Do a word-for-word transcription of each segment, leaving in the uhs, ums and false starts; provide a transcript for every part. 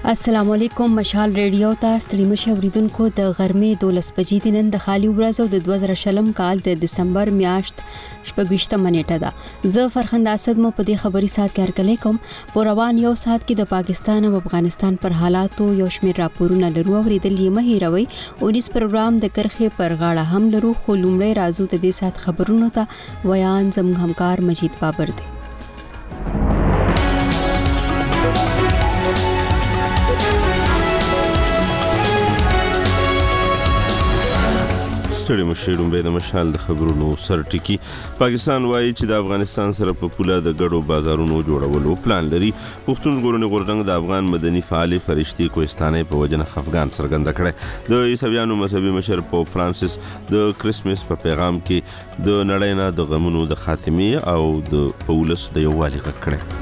السلام علیکم مشال ریډیو ته ستړي مشه اوریدونکو د غرمې دولس بجې د نن د خالي ورځو د دوه زره شلم کال د دسمبر میاشت شپږویشتمه نیټه ده. زه فرخنده اسد مو په دې خبري سات کې هرکلی کوم. په روان یو سات کې د پاکستان او افغانستان پر حالاتو یو شمېر راپورونه لرو اوریدل یې مه هیروئ. اونیس پروګرام د کرخې پر غاړه هم لرو خو لومړی راځو د دې سات خبرونو ته. ویان زموږ همکار مجید بابر دی. ستړي مشه ډومبه د مشال د خبرونو سر ټکی. پاکستان وایي چې د افغانستان سره په پوله د ګډو بازارونو جوړولو پلان لري. پښتون ژغورنې غورځنګ د افغان مدني فعال فرشتي کوهستاني په وجنه خفګان څرګنده کړي. د عیسویانو مذهبي مشر پوپ فرانسیس د کریسمس په پیغام کې د نړۍ نه د غمونو د خاتمې او د پولس د یووالي غږ کړی.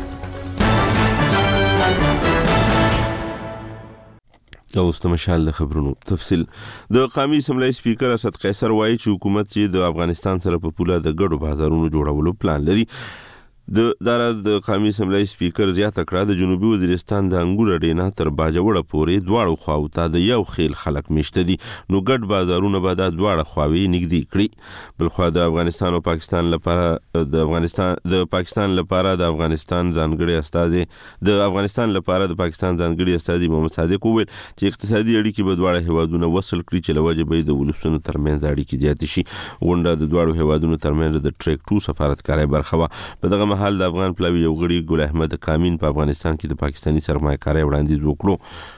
اوس د مشال د خبرونو تفصیل. د قومي اسمبلی سپیکر اسد قیصر وایي چې حکومت چې د افغانستان سره په پوله د ګډو بازارونو جوړولو پلان لري. د دارا د قومي اسمبلی سپیکر زیاته کړه د جنوبي وزیرستان د انګور ډینا تر باجوړه پورې دواړو خواو ته د یو خیل خلک مشته دي، نو ګډ بازارونه به د دواړه خواوې نږدې کړي. بل خو د افغانستان او پاکستان لپاره د افغانستان د پاکستان لپاره د افغانستان ځانګړي استازي د افغانستان لپاره د پاکستان ځانګړي استازي محمد صادق وویل چې اقتصادي اړیکې به دواړه هیوادونه وصل کړي چې لوجه به د ولسونو ترمنځ اړیکې زیاتې شي. غونډه د دواړو هیوادونو ترمنځ د ټریک ټو سفارتکارۍ برخه وه. په دغه حال د افغان پلاوی یو غړي ګل احمد کامین په افغانستان کې د پاکستاني سرمایه‌کارۍ وړاندیز وکړو.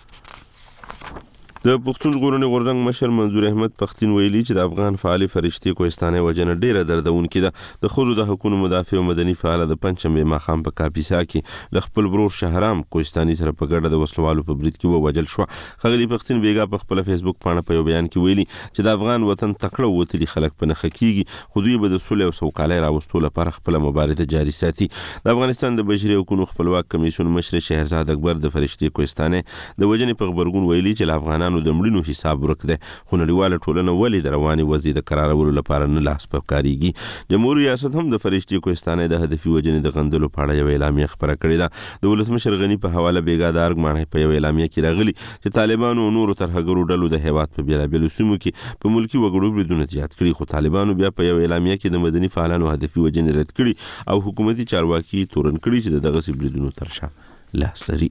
د پښتون ژغورنې غورځنګ مشر منظور احمد پښتين ویلي چې د افغان فعال فرشتي کوهستاني وجنه ډیره دردونکې ده. د خود د حقوقو مدافع او مدني فعال د پنځمې ماخام په کاپیسا کې د خپل برور شهرام کوهستاني سره په ګډه د وسلوالو په برید کې ووجل شو. خغلی پښتين بیګا په خپل فیسبوک باندې په یو بیان کې ویلي چې د افغان وطن تکړه وتلي خلک په نخ کېږي، خو دوی به د صلح او سوکالۍ راوستلو لپاره خپل مبارزه جاري ساتي. د افغانستان د بشري حقوقو خپلواک کمیسیون مشر شهرزاد اکبر د فرشتي کوهستاني د وجنې په خبرګون ویلي چې افغانانو د مړینو حساب ورک ده، خو نړیواله ټولنه ولې د رواني وضعیت د قرارولو لپاره نه لاس په کاریږي. جمهوریت ریاست هم د فرشتي کوهستاني د هدفي وجنې د غندلو په اړه یو اعلامیه خبره کړې ده. د ولسمشر غنی په حواله بیګا د ارګ مانه په یو اعلامیه کې راغلي چې طالبانو او نورو ترهګرو ډلو د هیواد په بیلابېلو سیمو کې په ملکی وګړو بریدونه زیات کړي، خو طالبانو بیا په یو اعلامیه کې د مدني فعالانو هدفي وجنې رد کړي او حکومتي چارواکي تورن کړي چې دغه بریدونو ترشا لاس لري.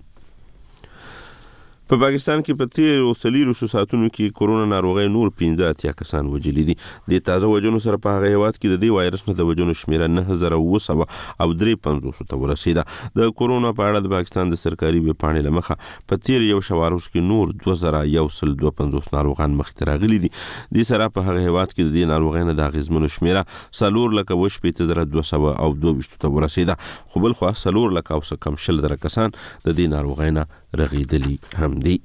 په پاکستان کې په تیر او سلیرو ساتونو کې کورونا ناروغي نور پنځه اتیا کسان وجلي دي. د تازه وجونو سره په هغه هیواد کې د دې وایرس نه د وجونو شمیره نه هزار او سو او درې پنځوس ته ورسیده. د کورونا په اړه د پاکستان د سرکاري ویب پاڼې لمخه په تیر یو شواروس کې نور دوه زره یو سل دوه پنځوس ناروغان مخ ته راغلي دي. د سره په هغه هیواد کې د دې ناروغي نه د غزمنو شمیره سالور لکه وش په تر دوه سو او دوه ته ورسیده، خو بل خو سالور لکه او کم شل در کسان د دې ناروغي نه رغیدلی هم دي.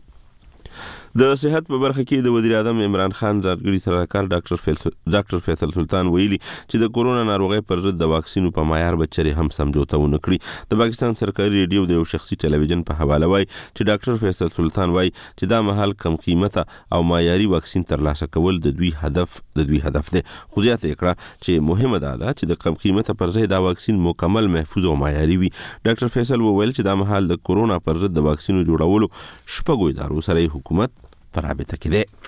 د صحت په برخه کې د وزیر اعظم عمران خان ځانګړي سلاکار ډاکټر فیصل ډاکټر فیصل سلطان ویلي چې د کورونا ناروغي پر ضد د واکسینو په معیار بچري هم سمجوته ونه کړی. د پاکستان سرکاري ریډیو د یو شخصي ټلویزیون په حواله وایي چې ډاکټر فیصل سلطان وایي چې دا مهال کم قیمته او معیاري واکسین ترلاسه کول د دوی هدف د دوی هدف دی. خو زیاته کړه چې مهمه ده چې د کم قیمته پر ځای دا واکسین مکمل محفوظ او معیاري وي. ډاکټر فیصل وویل چې دا مهال د کورونا پر ضد د واکسینو جوړولو شپږ ادارو سره حکومت پر رابطه کې ده.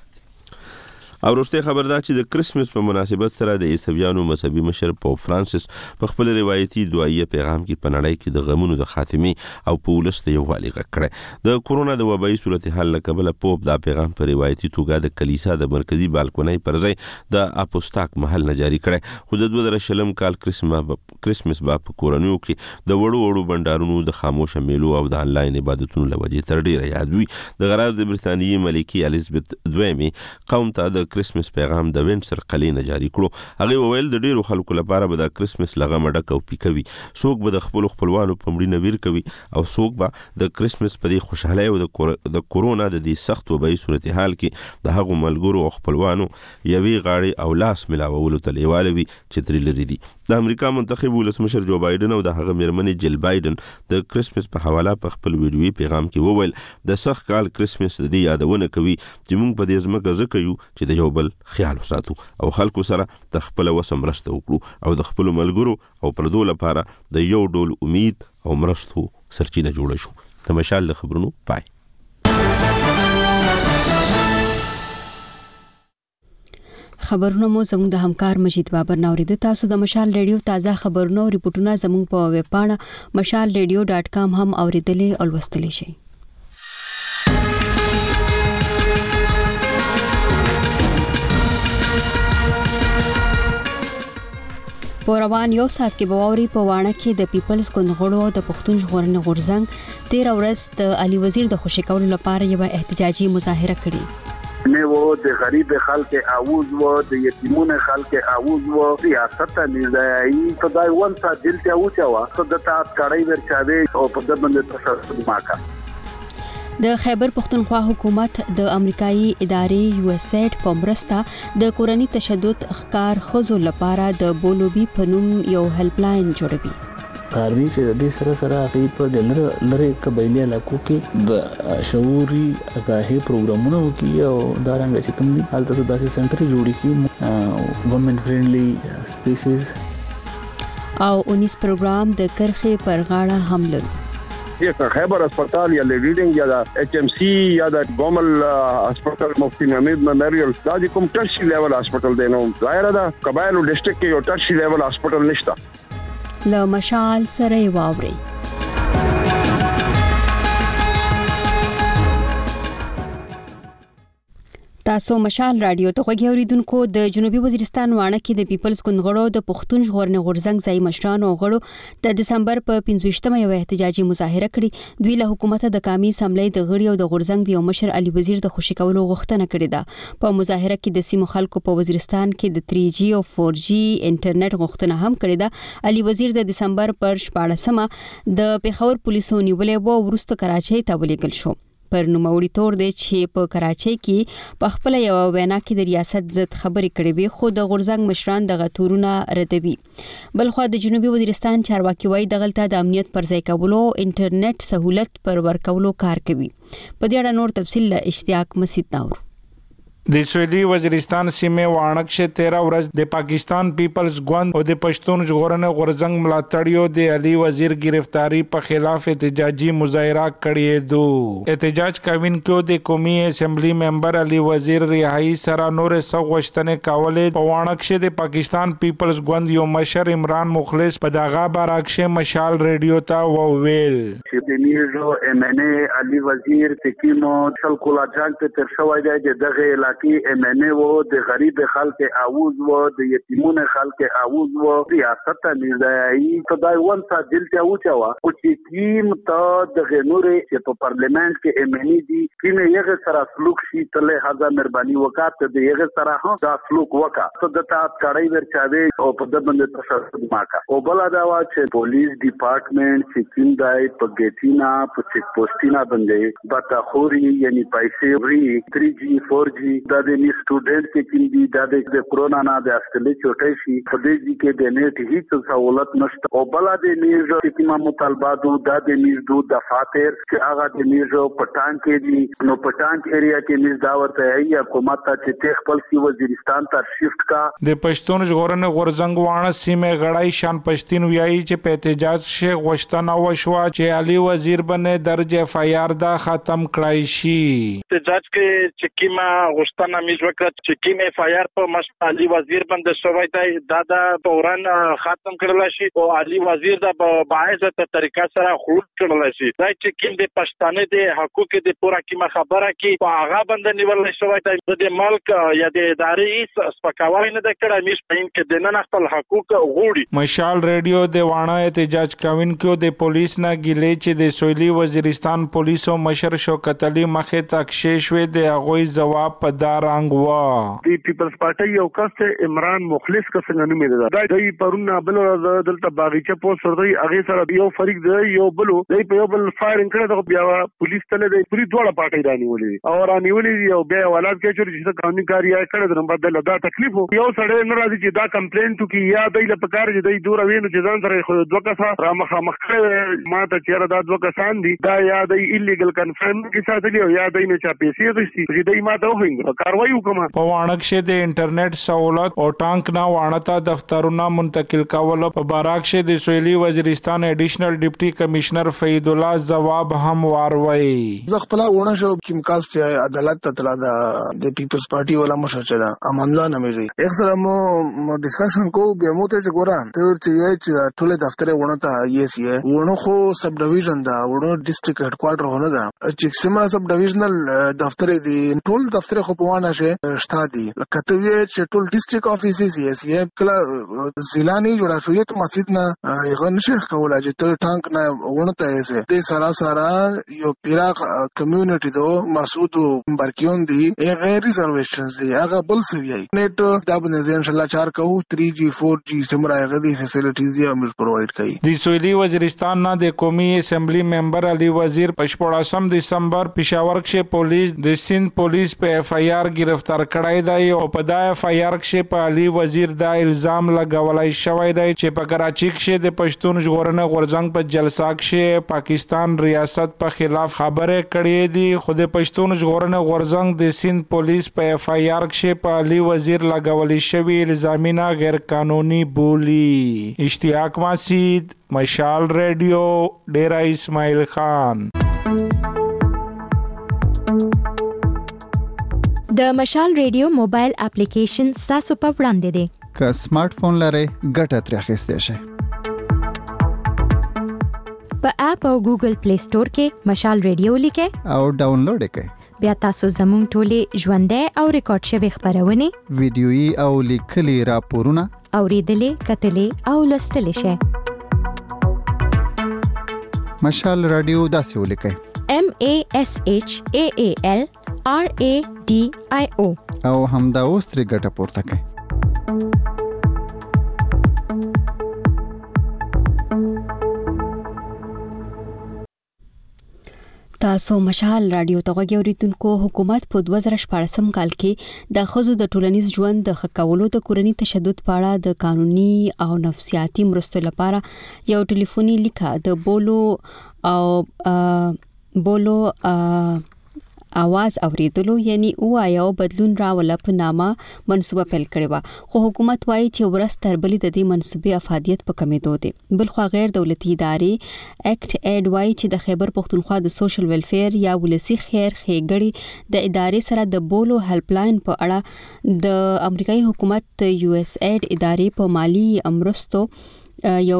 او وروسته خبر ده چې د کریسمس په مناسبت سره د عیسویانو مذهبي مشر پوپ فرانسیس په خپل روایتي دعایي پیغام کې په نړۍ کې د غمونو د خاتمې او پولس د یووالي غږ کړی. د کورونا د وبایي صورتحال له کبله پوپ دا پیغام په روایتي توګه د کلیسا د مرکزی بالکونۍ پر ځای د اپوستاک محل نه جاری کړی. خو د دوه زره شلم کال کریسمس کریسمس با په کورونو کې د وړو وړو بندارونو د خاموشه میلو او د انلاین عبادتونو لوجې تر ډیره یاد وي. د غرار د برتانیې ملکه الیزابت دویمه قوم ته د کریسمس پیغام د وینسر قلعه نه جاری کړو. هغه وویل د ډیرو خلکو لپاره به د کریسمس لغمه ډک او پیکوي، څوک به د خپل خپلوانو په مړینه ویر کوي او څوک به د کریسمس په دې خوشحالي او د کورونا د دې سخت وبای صورتحال کې د هغو ملګرو او خپلوانو یوې غاړې او لاس ملاولو ته لیواله وي چې ترې لري دي. د امریکا منتخب ولسمشر جو بایدن او د هغه میرمنې جل بایدن د کریسمس په حواله په خپل ویډیوي پیغام کې وویل د سخت کال کریسمس د دې یادونه کوي چې موږ په دې ځمکه زکه یو چې د یو بل خیال وساتو او خلکو سره د خپل وسم مرسته وکړو او د خپل ملګرو او پردو لپاره د یو ډول امید او مرستو سرچینه جوړه شو. د مشال د خبرونو پای. خبرونه مو زموږ د همکار مجید بابر نوریده. تاسو د مشال ریډیو تازه خبرونه او ریپورتونه زموږ په ویب پاڼه مشال ریډیو ډاټ کام هم اوریدلې او لوستلی شئ. په روان یو ساعت کې بواوري په واڼه کې د پیپلز ګوند غړو د پښتون ژغورنې غورځنګ تیر ورځ د علي وزیر د خوشی کولو لپاره یو احتجاجي مظاهره کړې. نه وو د غریب خلک اواز وو د یتیمونو خلک اواز وو ریاست نزاعي خدای ونتا دلته اوچوا صدتا کړای ورچاوي او په د باندې تشدد ماکا. د خیبر پختونخوا حکومت د امریکایي ادارې یو اس ایډ په مرسته د کورني تشدد ښکار خزو لپاره د بولوبي په نوم یو هیلپ لاین جوړوي. کاروي چې د دې سره سره هغه په د لری قبایلی علاقو کې د شعوري هغه پروګرامونه وکي او دا رنګ چې کوم دي حالت څه داسې سنټر جوړی کی وومن فرندلی سپیسیز او انیس پروګرام د کرخې پر غاړه هم لري. یہ خیبر اسپتال یا لیډینګ یا د ایچ ام سی یا د ګومل اسپتال مفتی حمید میموریل دا کوم ټرشي لیول اسپتال دی نو ظاهر ده قبایل ډیسټریکټ کې یو ټرشي لیول اسپتال نشته. له مشال سره واوري. تاسو مشال رادیو ته غوږی اوریدونکو. د جنوبي وزیرستان واڼه کې د پیپلز ګوند غړو د پښتون ژغورنې غورځنګ ځای مشرانو غړو د دسمبر په پنځه یو احتجاجي مظاهره کړې. دوی له حکومت د قومي اسمبلی د غړي او د غورځنګ د یو مشر علي وزیر د خوشی کولو غوښتنه کړې ده. په مظاهره کې د سیمو خلکو په وزیرستان کې د تری جی او فور جی انټرنیټ غوښتنه هم کړې ده. علي وزیر د دسمبر پر شپاړسمه د پیښور پولیسو نیولې و ورسته کراچۍ ته ولېږل شو. پر نوموړي تور دی چې په کراچۍ کې په خپل یو وینا کې د ریاست ضد خبرې کړې وي خو د غورځنګ مشران د غتورونه ردوي. بلخو د جنوبي وزیرستان چارواکي وایي دغلته د امنیت پر ځای کولو انټرنیټ سہولت پر ورکولو کار کوي. په دې اړه نور تفصیل له اشتیاق مسید نور. د سویلي وزیرستان سیمه وانک شه تیرہ ورځ د پاکستان پیپلز ګوند او د پښتون ژغورنې غورځنګ ملاتړیو د علي وزیر گرفتاری په خلاف احتجاجي مظاهره کړې دو. احتجاج کوین کو د قومي اسمبلی ممبر علي وزیر رهایی سره نور سو غشتنې کولې. په وانک شه د پاکستان پیپلز ګوند یو مشر عمران مخلص په دغه بارکشه مشال ریډیو ته وویل چې د نیژو ام ان ای علي وزیر تکیمو شل کولا جنگ ته تر شوی دی دغه کې ام ان ای وو د غریب خلک اواز وو د یتیمونو خلک اواز وو ریاست نزاعي خدای ونتا دلته اوچوا او چې کیم ته د غنوري چې په پارلیمنت کې ام ان ای دي کینه یغه سره سلوک شي تله هغه مهرباني وکړه د یغه سره هم دا سلوک وکړه ته د تا کړای ورچاوي او په د باندې تشدد ماکا او بل دا وا چې پولیس ډپارټمنټ چې کیم دای په ګیټینا په چیک پوسټینا باندې باتا خوري یعنی پیسې وری تری جی فور جی دا د نی سټوډنټ کې کوم دي دا د کرونا نه د اصلي چوټي شي په دې کې د نیټ هیڅ سہولت نشته او بل د نیژو چې کومه مطالبات دا د نیژو د فاتر چې هغه د نیژو پټان کې دي نو پټان ایریا کې نیز دا ورته ای حکومت ته چې خپل سی وزیرستان ته شفت کا. د پښتون ژغورنې غورځنګ واڼه سیمه غړای شان پښتين ویایي چې په احتجاج شه غوښتنه وشوه چې علي وزیر باندې درج اف ای آر دا ختم کړای شي. احتجاج کې چې کیما غوښتنه میز وکړه چې کیم اف ای آر په مشر علي وزیر باندې شوی دی دا د فورن ختم کړل شي او علي وزیر د باعثه طریقه سره خروج کړل شي. دا چې کیم د پښتانه د حقوق د پورا کیما خبره کی په هغه باندې نیول شوی دی د ملک یا د ادارې سپکاوی نه د کړه میش پین کې د نن خپل حقوق غوړي. مشال ریډیو د واڼه احتجاج کوین کو د پولیس نه ګیلې چې د سویلي وزیرستان پولیسو مشر شوکت علي مخه تک شیشوي د هغوی جواب په دارنګ وا دی پیپلز پارټي یو کس عمران مخلص کا څنګه نوم دی دا دی پرونه بل دلته باغچه پوسټ ورته هغه سره یو فریق دی یو بلو دی په یو بل فایرینګ کړه د بیا پولیس تل دی پوری دوړه پارټي رانیولې او رانیولې یو بیا ولادت کې چې قانوني کاریه کړه د بدل دا تکلیف یو سړی نه راځي چې دا کمپلین تو کې یا دی له پکار چې دی دور ویني چې ځان سره دوه کسه را مخامخ کړه ما ته چیرې دا دوه کسان دي دا یا دی ایلیګل کنفرم کې ساتلی او یا دی نه چا پیسې دي چې دی ما ته ویني کاروایی وکړه. په وانکشه د انټرنیټ سہولت او ټانک نه وانتا دفترونه منتقل کول په باراکشه د سویلي وزیرستان اډیشنل ډیپټي کمشنر فید الله جواب هم واروي. زه خپل ونه شو کوم کاس چې عدالت ته تلا د پیپلز پارټي ولا مشر چې دا امان الله نمري اکثر مو ډسکشن کو به مو ته ګوران ته چې چې ټول دفتر ونه ته یې سي ونه خو سب ډیویژن دا ونه ډیسټریکټ هډ کوارټر ونه دا چې سیمه سب ډیویژنل دفتر دی ټول دفتر خو په وانه شه شتا دي لکه ته چې ټول ډیسټریکټ افیسز یې سي کله ضلع نه جوړه شوې ته مسجد نه یغه نشه کوله چې ته ټانک نه ونه ته یې د سارا سارا یو پیرا کمیونټي دو مسعود برکیون دی غیر ریزرویشنز دی هغه بل سوي نیټ دا باندې ان شاء الله چار کو تھری جی فور جی سمرا غدي فیسیلیټیز دی امر پرووایډ کړي. د سویلي وزیرستان نه د قومي اسمبلی ممبر علي وزیر پښپړاسم دسمبر پېښور کې پولیس د سند پولیس په اف آی آر گرفتار کړای دی او په دا اف آی آر کې په علي وزیر دا الزام لګولای شوی دی چې په کراچي کې د پښتون ژغورنې غورځنګ په جلسه کې پاکستان ریاست په خلاف خبره کړې دي. خو د پښتون ژغورنې غورځنګ د سند پولیس په اف آی آر کې په علي وزیر لګولې شوی الزامونه غیر قانوني بولی. اشتیاق ماسید، مشال ریډیو، ډیرا اسماعیل خان. د مشال ریډیو موبایل اپلیکیشن تاسو په وړاندې دی. که سمارټ فون لرئ ګټه ترې اخیستی شئ. په اپ او ګوګل پلی سٹور کې مشال ریډیو لیکئ او ډاونلوډ یې کړئ. بیا تاسو زموږ ټولې ژوندۍ او ریکارډ شوي خبرونه، ویډیويي او لیکلي راپورونه اوریدلې، کتلې او لوستلی شئ. مشال رادیو داسې ولیکئ: M A S H A A L R A D I O او همدا اوس ترې ګټه پورته کړئ. تاسو مشال رادیو ته غوږی اوریدونکو. حکومت په دوه زره شپاړسم کال کې د ښځو د ټولنیز ژوند د ښه کولو د کورني تشدد په اړه د قانوني او نفسیاتي مرستو لپاره یو ټلیفوني لیکه د بولو او بولو आवाज اوریدلو یعنی وایا او بدلون راوله په نامه منصوبه پیل کړې و. خو حکومت وایي چې ورځ تر بلې د دې منصوبې افادیت په کمیدو دی. بلخو غیر دولتي ادارې اکټ ایډ وایي چې د خیبر پښتونخوا د سوشل ویلفیر یا ولسی خیر ښېګړې د ادارې سره د بولو هیلپ لاین په اړه د امریکایي حکومت یو اس ایډ ادارې په مالی امرستو یو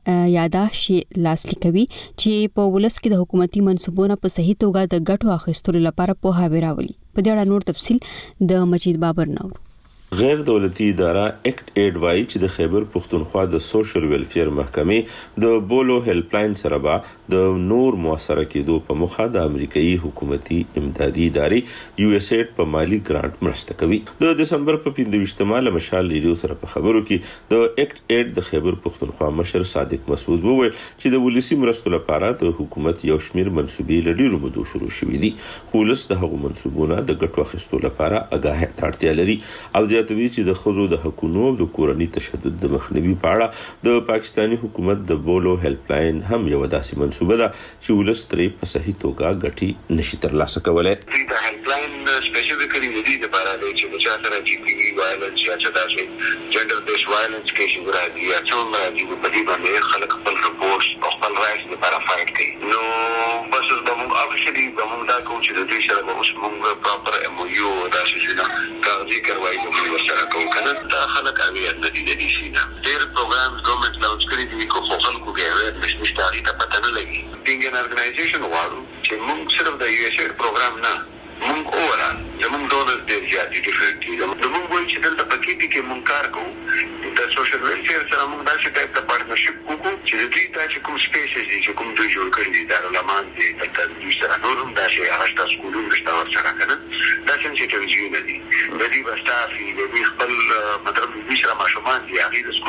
یاداشت لاسلیک کوي چې په ولس کې د حکومتي منصوبونو په صحیح توګه د ګټو اخیستلو لپاره په هاوی راولي. په دې اړه نور تفصیل د مجید بابر نو. غیر دولتي اداره اکټ ایډ وایي چې د خیبر پښتونخوا د سوشل ویلفیر محکمې د بولو هیلپ لاین سره به د نور موثره کېدو په مخه د امریکایي حکومتي امدادي ادارې یو اس ایډ په مالی ګرانټ مرسته کوي. د دسمبر په پنځه له مشال ریډیو سره په خبرو کې د اکټ ایډ د خیبر پښتونخوا مشر صادق مسعود وویل چې د ولسی مرستو لپاره د حکومت یو شمیر منسوبې لډیرو مودو شروع شوې دي. خو ولس د هغو منسوبونو د ګټو اخیستلو لپاره آگاه اړتیا لري او زیاتوي چې د خزو د حقوقو او د کورني تشدد د مخنیوي په اړه د پاکستانی حکومت د بولو هیلپ لاین هم یو داسې منصوبه ده چې ولس ترې په صحیح توګه ګټي نشي ترلاسه کولای. د هیلپ لاین سپیسیفیکلی د دې لپاره دی چې بچا سره جی پی وی وایلنس یا چې داسې جنډر بیس وایلنس کې شي راځي یا څومره راځي په دې باندې خلک خپل رپورټس او خپل رائټس لپاره فایټ کوي. نو بس د موږ اوبشلی د موږ دا کوم چې د دې سره به اوس موږ پراپر ایم او یو داسې څه کاغذي کاروایی کوو سره کوو کنه دا خلک اویت نه دي د دې شي نه. ډېر پروګرامز ګورنمنت لانچ کړي دي کو خلکو کې اویت نشته نشته ته پته نه لګي. بینګ ان ارګنایزیشن غواړو چې موږ صرف د یو اس ایډ پروګرام نه موږ اوران زموږ ډونرز ډېر زیات دي ډیفرنٹ دي. موږ وایو چې دلته پکې کې موږ کار کوو د سوشل ویلفیر سره موږ داسې ټایپ د پارټنرشپ کوو چې د دوی دا چې کوم سپیسز دي چې کوم دوی جوړ کړي دي دارالمان دي دلته دوی سره نور هم داسې هغه شته سکولونه شته ورسره که نه دا څنګه تلویزیونونه دي د دوی به سټاف وي د دوی خپل مطلب دوی سره ماشومان دي هغې د سکولینګ هم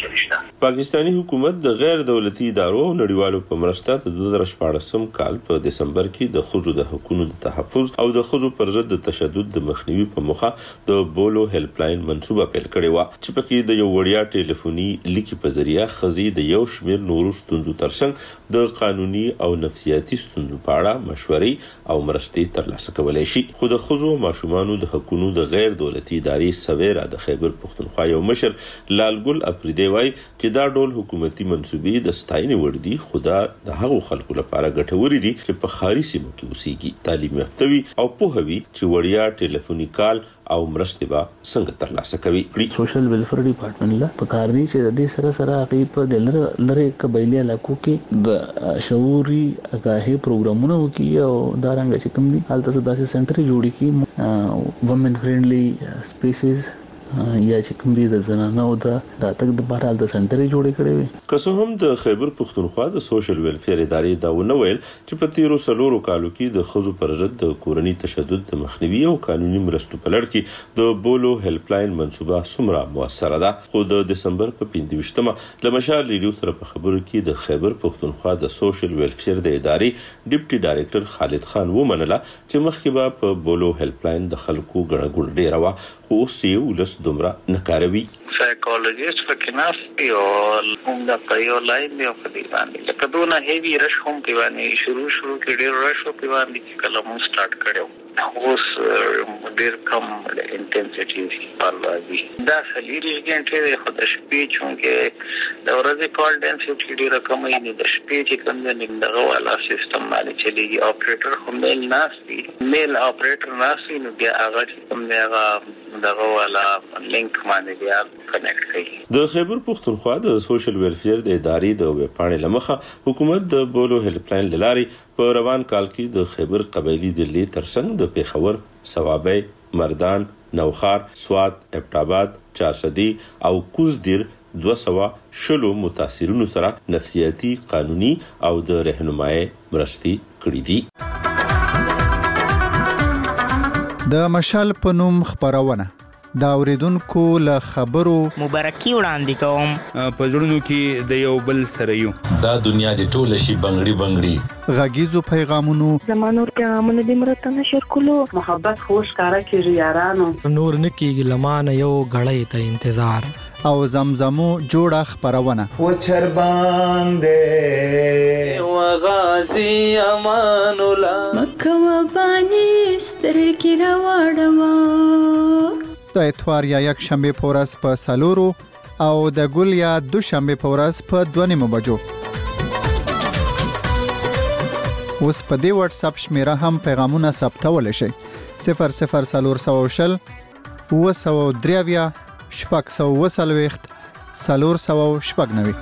کې نشته. پاکستانی حکومت د غیر دولتي ادارو او نړیوالو په مرسته د دوه زره شپاړسم کال په دسمبر کې د ښځو د حقوقو د تحفظ او د ښځو پر ضد د تشدد د مخنیوي په موخه د بولو هیلپ لاین منصوبه پیل کړې و چې پکې د یو وړیا ټلیفوني لیکي په ذریعہ ښځې د یو شمېر نورو ستونزو ترڅنګ د قانوني او نفسیاتي ستونزو په اړه مشورې او مرستې ترلاسه کولای شي. خو د ښځو او ماشومانو د حقوقو د غیر دولتي ادارې سویرا د خیبر پښتونخوا یو مشر لالګل افریدی وایي چې دا ډول حکومتي منصوبې د ستاینې وړ دي، خو دا د هغو خلکو لپاره ګټورې دي چې په ښاري سیمو کې اوسېږي، تعلیم یافته وي او پوهه وي چې وړیا ټلیفوني کال او مرستې به څنګه ترلاسه کوي. سوشل ویلفیر ډپارټمنټ لا په کار دی چې د دې سره سره هغه په د لری قبایلی علاقو کې د شعوري اګاهي پروګرامونه وکي او دا رنګ چې کوم دي حالت څه داسې سنټر جوړ کی وومن فرندلی سپیسز یا چې کوم دي د زنانه او د راتګ د بهرال د سنټرې جوړې کړې وي. که څه هم د خیبر پښتونخوا د سوشل ویلفیر ادارې دا ونه ویل چې په تیرو څلورو کالو کې د ښځو پر ضد د کورني تشدد د مخنیوي او قانوني مرستو په لړ کې د بولو هیلپ لاین منصوبه څومره موثره ده. خو د دسمبر په پنځه ویشتمه له مشال ریډیو سره په خبرو کې د خیبر پښتونخوا د سوشل ویلفیر د ادارې ډیپټي ډایریکټر خالد خان ومنله چې مخکې به په بولو هیلپ لاین د خلکو ګڼه ګوڼه ډیره وه، خو اوس یې ولس دومره نه کاروي. سایکولوژیست پکې ناست او هم د پایو لاین دی په دې باندې لکه دونه هیوی رش هم کې باندې شروع شروع کې ډیر رش په باندې چې کله مو سٹارټ کړو اوس ډیر کم انټنسټی پالوي دا سلیری ګنټه خو د شپې چونکه د ورځې کال ډنسټی ډیر کم نه د شپې چې کوم د دغه والا سیستم باندې چلیږي اپریټر هم میل ناشتي میل اپریټر ناشتي نو بیا هغه کوم دی هغه دغه والا لینک باندې بیا کنیکټ کوي. د خیبر پښتونخوا د سوشل ویلفیر د ادارې د ویب پاڼې لمخه حکومت د بولو هیلپ لاین لارې په روان کال کې د خیبر قبایلی ضلع ترڅنګ د پیښور، صوابۍ، مردان، نوخار، سوات، ابټاباد، چارسدي او کوزدیر دوه سوه شلو متاثرینو سره نفسیاتي، قانوني او د رهنمایي مرستې کړې دي. د مشال په نوم خبرونه دا اوریدونکو له خبرو مبارکي وړاندې کوم په ژوندونو کې د یو بل سره یو دا دنیا د ټوله شي بنگړي بنگړي غږیزو پیغامونو زمانور پیغامونه د مرته نشر کولو محبت خوش کارا کیږي یارانو نور نکیږي لمانه یو غړې ته انتظار او زمزمو جوړه خبرونه و چربان دې و غازی امان الله مکه و بانی سترګې راوړم د اتوار یا یک شنبه په ورځ په سالورو او د ګل یا دو شنبه په ورځ په دوه نیمو بجو. اوس په دې واتس اپ شمیره هم پیغامونه ثبتول شي صفر صفر سالور سو شل و سو دریویا شپږ سو وسلويخت سالور سو شپږ نوي.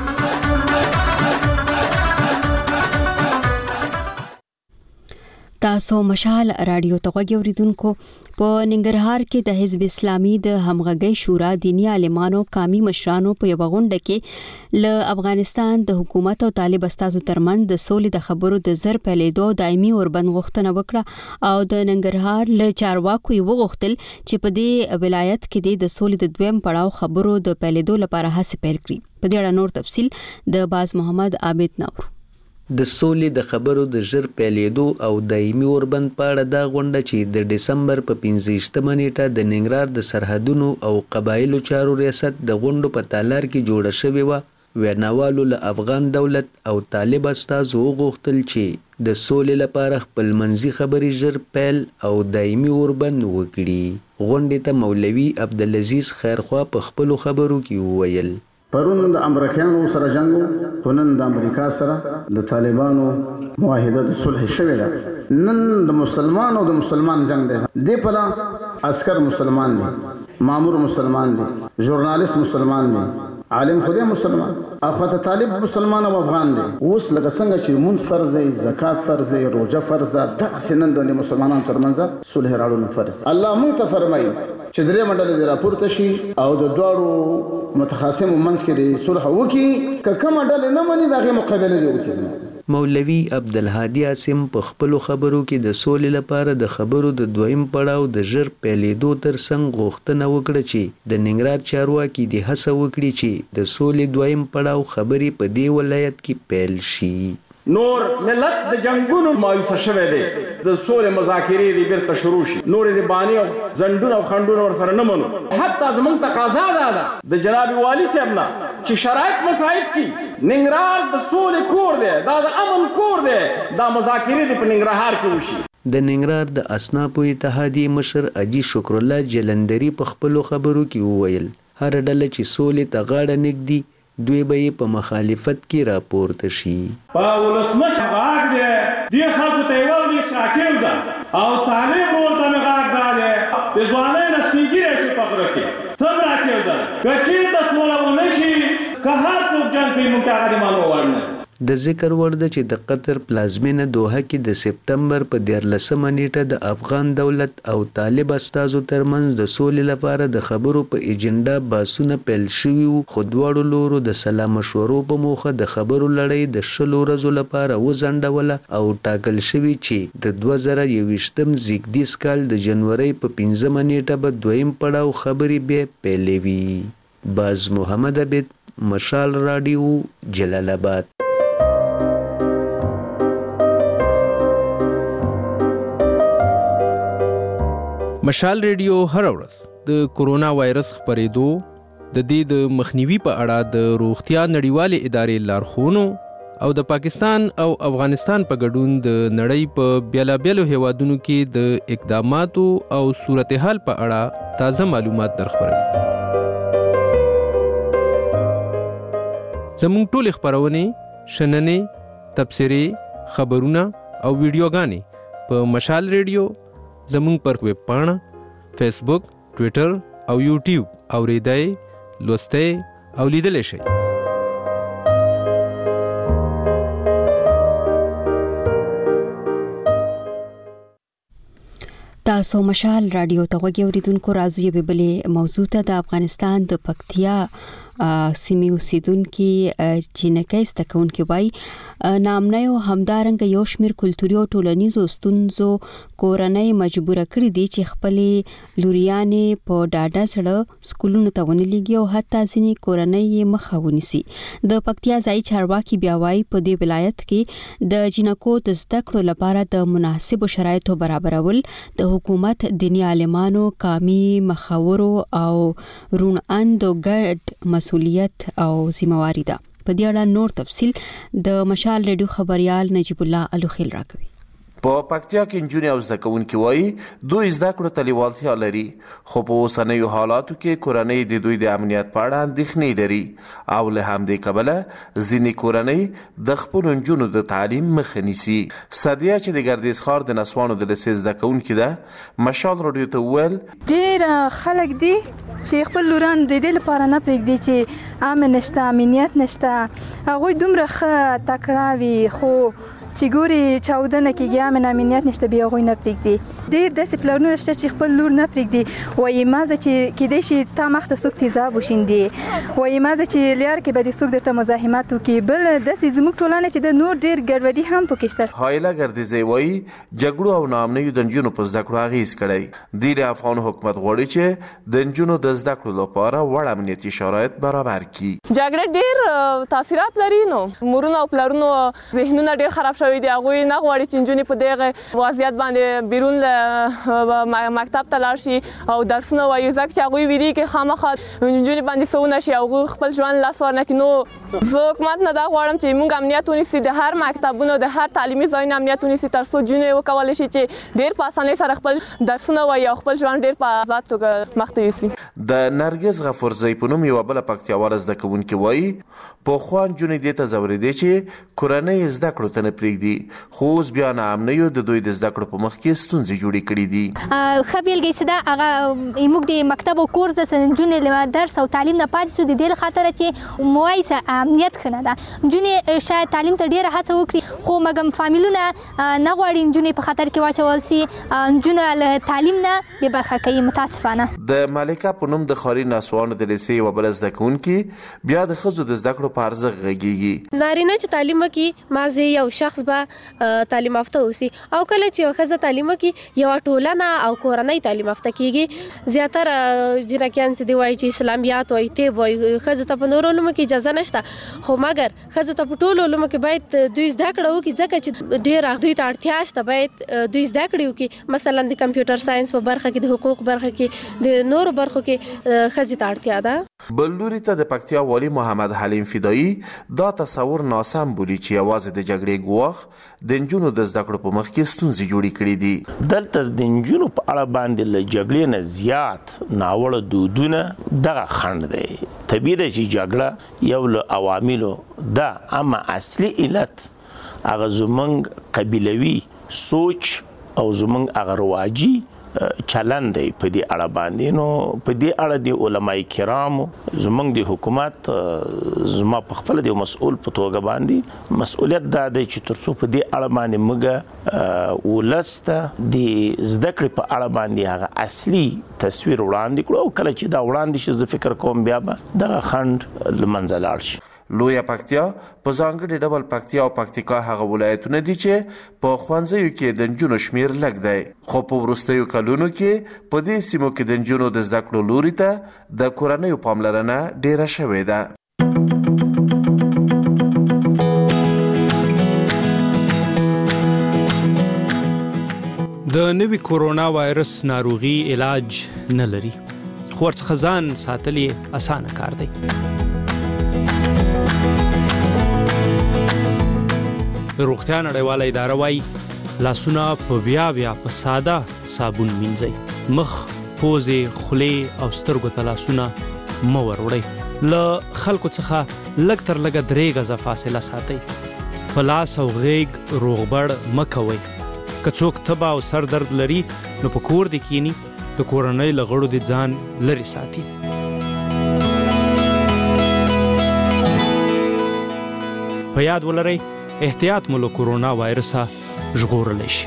تاسو مشال رادیو ته غوږی اوریدونکو. په ننګرهار کې د حزب اسلامي د همغږي شورا دینی عالمانو قومي مشرانو په یو غونډه کې ل افغانستان د حکومت او طالب استازو ترمن د سولې د خبرو د زر پلیدو دایمي اوربند غوښتنه وکړه او د ننګرهار ل چارواکو یې وغوښتل چې په دې ولایت کې د سولې د دویم پړاو خبرو د پلیدو لپاره هڅه پیل کړي. په دې اړه نور تفصیل د باز محمد عابد نور. د سولې د خبرو د ژر پیلېدو او دایمي اوربند په اړه دا غونډه چې د دسمبر په پنځه ویشتمه نیټه د ننګرهار د سرحدونو او قبایلو چارو ریاست د غونډو په تالار کې جوړه شوې وه، ویناوالو له افغان دولت او طالب استازو وغوښتل چې د سولې لپاره خپل منځي خبرې ژر پیل او دایمي اوربند وکړي. غونډې ته مولوي عبدالعزیز خیرخوا په خپلو خبرو کې وویل پرون د امریکایانو سره جنگ او نن د امریکا سره د طالبانو معاهده د صلح شوې ده. نن د مسلمان او د مسلمان جنگ دی. دی پلا عسكر مسلمان دي، مامور مسلمان دي، ژورنالیست مسلمان دي، عالم خدای مسلمان، اخوته طالب مسلمان او افغان دي. اوس لکه څنګه چې مون فرض دی، زکات فرض دی، روزه فرض ده، د سنن د مسلمانانو ترمنځ صلح راوړل فرض. الله مونږ ته فرمایي چې درې منډل د راپورته شي او د دوړو متخاصمو منځ کې صلح وکړي. که کومه ډله نه مني دغه مقابله دی وکړي. مولوي عبدالهادي عاصم په خپل خبرو کې د سولې لپاره د خبرو د دویم پړاو د ژر پیلېدو ترڅنګ غوښتنه وکړه چې د ننګرهار چارواکي د هڅه وکړي چې د سولې دویم پړاو خبرې په دې ولایت کې پیل شي. نور ملت د جنگونو مایوسه شوی دی، د سولې مذاکرې دې بیرته شروع شي، نورې د باني او زندون او خنډونه ورسره نه منو. حتی زموږ تقاضا دا ده د جناب والي صاحب نه چې شرایط مساعد کړي. ننګرهار د سولې کور دی، دا د امن کور دی، دا مذاکرې دې په ننګرهار کې وشي. د ننګرهار د اسنافو اتحادیې مشر اجي شکر الله جلندري په خپلو خبرو کې وویل هر ډله چې سولې ته غاړه نږدي دوی به یې په مخالفت کې راپورته شي. په ولسمشر غاږ دی دې خلکو ته یې وویل چې راکېوځه او طالب ورته مې غاږ دا دی د ځوانۍ نه سپین ږیری شي په غره کې ته هم راکېوځه که چېرته سوله ونه شي که هر څوک جنګ کوي موږ ته هغه د معلومه وړ نه. د ذکر وړ ده چې د قطر پلازمینه دوحه کې د سپټمبر په دیارلسمه نیټه د افغان دولت او طالب استازو ترمنځ د سولې لپاره د خبرو په ایجنډا بحثونه پیل شوي وو، خو دواړو لورو د سلا مشورو په موخه د خبرو لړۍ د شلو ورځو لپاره وځنډوله او ټاکل شوي چې د دوه زره یوویشتم زیږدیز کال د جنورۍ په پنځمه نیټه به دویم پړاو خبرې بیا پیلوي. باز محمد عبید، مشال راډیو، جلال آباد. مشال ریډیو هر ورځ د کورونا وایرس خپرېدو د دې د مخنیوي په اړه د روغتیا نړیوالې ادارې لارښوونو او د پاکستان او افغانستان په ګډون د نړۍ په بیلابیلو هیوادونو کې د اقداماتو او صورتحال په اړه تازه معلومات درخبروي. زموږ ټولې خپرونې، شننې، تبصرې، خبرونه او ویډیوګانې په مشال ریډیو زمونږ پر ویب پاڼه، فیسبوک، ټویټر او یوټیوب اوریدای، لوستای او لیدلی شئ. تاسو مشال رادیو ته غوږی اوریدونکو، راځو یې بلې موضوع ته. د افغانستان د پکتیا سیمې اوسیدونکي جنکۍ زده کوونکي وایي ناامنۍ او همدارنګه یو شمېر کلتوري او ټولنیزو ستونزو کورنۍ مجبوره کړي دي چې خپلې لوریانې په ډاډه زړه سکولونو ته ونه لیږي او حتی ځینې کورنۍ یې مخه ونیسي. د پکتیا ځایي چارواکي بیا وایي په دې ولایت کې د جنکو د زده کړو لپاره د مناسبو شرایطو برابرول د حکومت، دیني عالمانو، قامي مخاورو او روڼ اندو ګډ مسؤلیت او ذمہواری ده. په دې اړه نور تفصیل د مشال ریډیو خبريال نجیب الله الوخیل راکوي. په پکتیا کې نجونې او زده کوونکي وایي دوی زده کړو ته لیوالتیا لري، خو په اوسنیو حالاتو کې کورنۍ د دوی د امنیت په اړه اندېښنې لري او له همدې کبله ځینې کورنۍ د خپلو نجونو د تعلیم مخه نیسي. سدیه چې د ګردیز ښار د نسوانو د لیسې زده کوونکي ده مشال راډیو ته وویل ډېر خلک دي چې خپل لوران د دې لپاره نه پرېږدي چې امن نشته، امنیت نشته. هغوی دومره ښه تکړه وي خو چې ګوري چاودنه کېږي، امن امنیت نشته، بیا هغوی نه پرېږدي. ډېر داسې پلانونه شته چې خپل لور نه پرېږدي، وایي مازه چې کیدای شي تا مخ ته څوک تیزاب وشیندي، وایي مازه چې لار کې به دې څوک درته مزاحمت وکړي. بل داسې زموږ ټولنه چې د نور ډېر ګډوډي هم پکې شته. هایله ګردیزی وایي جګړو او ناامنیو د نجونو په زده کړو اغېز کړی دی. د افغان حکومت غواړي چې د نجونو د زده کړو لپاره وړ امنیتي شرایط برابر کړي. جګړه ډېر تاثیرات لري، نو مورونو او پلرونو ذهنونه ډېر خراب شوي دي. هغوی نه غواړي چې نجونې په دغه وضعیت باندې بیرون له مکتب ته لاړ شي او درسونه وایي، ځکه چې هغوی ویرېږي خامخا نجونې باندې څه ونه شي، هغوی خپل ژوند لاس ور نه کړي. نو زه حکومت نه دا غواړم چې موږ امنیت ونیسي، د هر مکتبونو د هر تعلیمي ځایونو امنیت ونیسي تر څو نجونې وکولی شي چې ډېر په اسانۍ سره خپل درسونه وایي او خپل ژوند ډېر په آزاد توګه مخ ته یوسي. د نرګس غفورزۍ په نوم یوه بله پکتیاواله زده کوونکې وایي پخوا نجونې دې ته ځورېدې چې کورنۍ یې زده کړو ته نه پرېږدي پرېږدي خو اوس بیا ناامنیو د دوی د زده کړو په مخ کې ستونزې جوړې کړي دي. ښه بیلګې چې دا هغه موږ د مکتب او کورس د نجونې درس او تعلیم نه پاتې شو د دې خاطر چې موایي امنیت ښه نه ده. نجونې شاید تعلیم ته ډېره هڅه وکړي خو مګم فامیلونه نه غواړي نجونې په خطر کې واچول سي. نجونه له تعلیم نه بې برخه کوي متاسفانه. د مالکه په نوم د ښاري نسوانو د لیسې یوه بله زده کوونکې بیا د ښځو د زده کړو په ارزښت غږېږي. نارینه چې تعلیم وکړي مازې یو شخص به تعلیم یافته اوسي او کله چې یوه ښځه تعلیم وکړي یوه ټولنه او کورنۍ تعلیم یافته کېږي. زیاتره جنکیان چې دی وایي چې اسلامیات وایي طب وایي ښځو ته په نورو علومو کې اجازه نشته خو مګر ښځو ته په ټولو علومو کې باید دوی زده کړه وکړي ځکه چې ډېره دوی ته اړتیا شته باید دوی زده کړې وکړي. مثلا د کمپیوټر ساينس په برخه کې د حقوق برخه کې د نورو برخو کې ښځې ته اړتیا ده. بل لوري ته د پکتیا والي محمد حلیم فدایي دا تصور ناسم بولي چې یوازې د جګړې ګواښ د نجونو د زده کړو په مخ کې ستونزې جوړې کړې دي. دلته د نجونو په اړه باندې له جګړې نه زیات ناوړه دودونه دغه خنډ دی. طبیعي ده چې جګړه یو له عواملو ده اما اصلي علت هغه زموږ قبیلوي سوچ او زموږ هغه رواجي چلن دی په دې اړه باندې. نو په دې اړه د علماء کرامو زموږ د حکومت زما په خپل د مسؤل په توګه باندې مسؤلیت دا دی چې ترڅو په دې اړه باندې موږ ولسته د زده کړې په اړه باندې هغه اصلي تصویر وړاندې کړو او کله چې دا وړاندې شي زه فکر کوم بیا به دغه خنډ له منځه لاړ شي. لویه پکتیا په ځانګړي ډول پکتیا او پکتیکا هغه ولایتونه دي چې په ښوونځیو کې د نجونو شمیر لږ دی خو په وروستیو کلونو کې په دې سیمو کې د نجونو د زده کړو لوري ته د کورنیو پاملرنه ډیره شوې ده. د نوي کورونا وایرس ناروغي علاج نه لري خو ورڅخه ځان ساتل یې اسانه کار دی. روغتیا نړیواله اداره وايي لاسونه په بیا بیا په ساده صابون مینځئ. مخ، پوزې، خولې او سترګو ته لاسونه مه وروړئ. له خلکو څخه لږ تر لږه درې غزه فاصله ساتئ. په لاس او غیږ روغبړ مه کوئ. که څوک تبه او سر درد لري نو په کور دې کینی د کورنۍ له غړو دې ځان لرې ساتي. په یاد ولرئ احتیاط مو له کورونا وایرسه ژغورلی شي.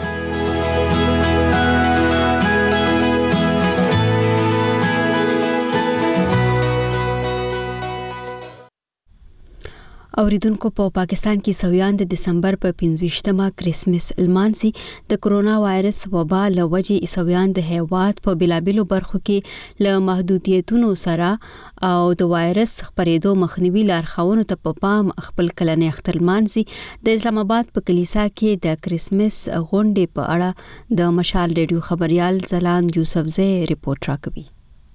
اوریدونکو په پاکستان کې سویان د دسمبر په پنځویشتمه کرسمس لمانځي. د کرونا وایرس وبا له وجې سویان د هیواد په بلابلو برخو کې له محدودیتونو سره او د وایرس خپرېدو مخنیوي لارښوونو ته په پام خپل کلنی اختر لمانځي. د اسلام آباد په کلیسا کې د کرسمس غونډې په اړه د مشال ریډیو خبريال زلاند یوسفزی ریپورت راکوي.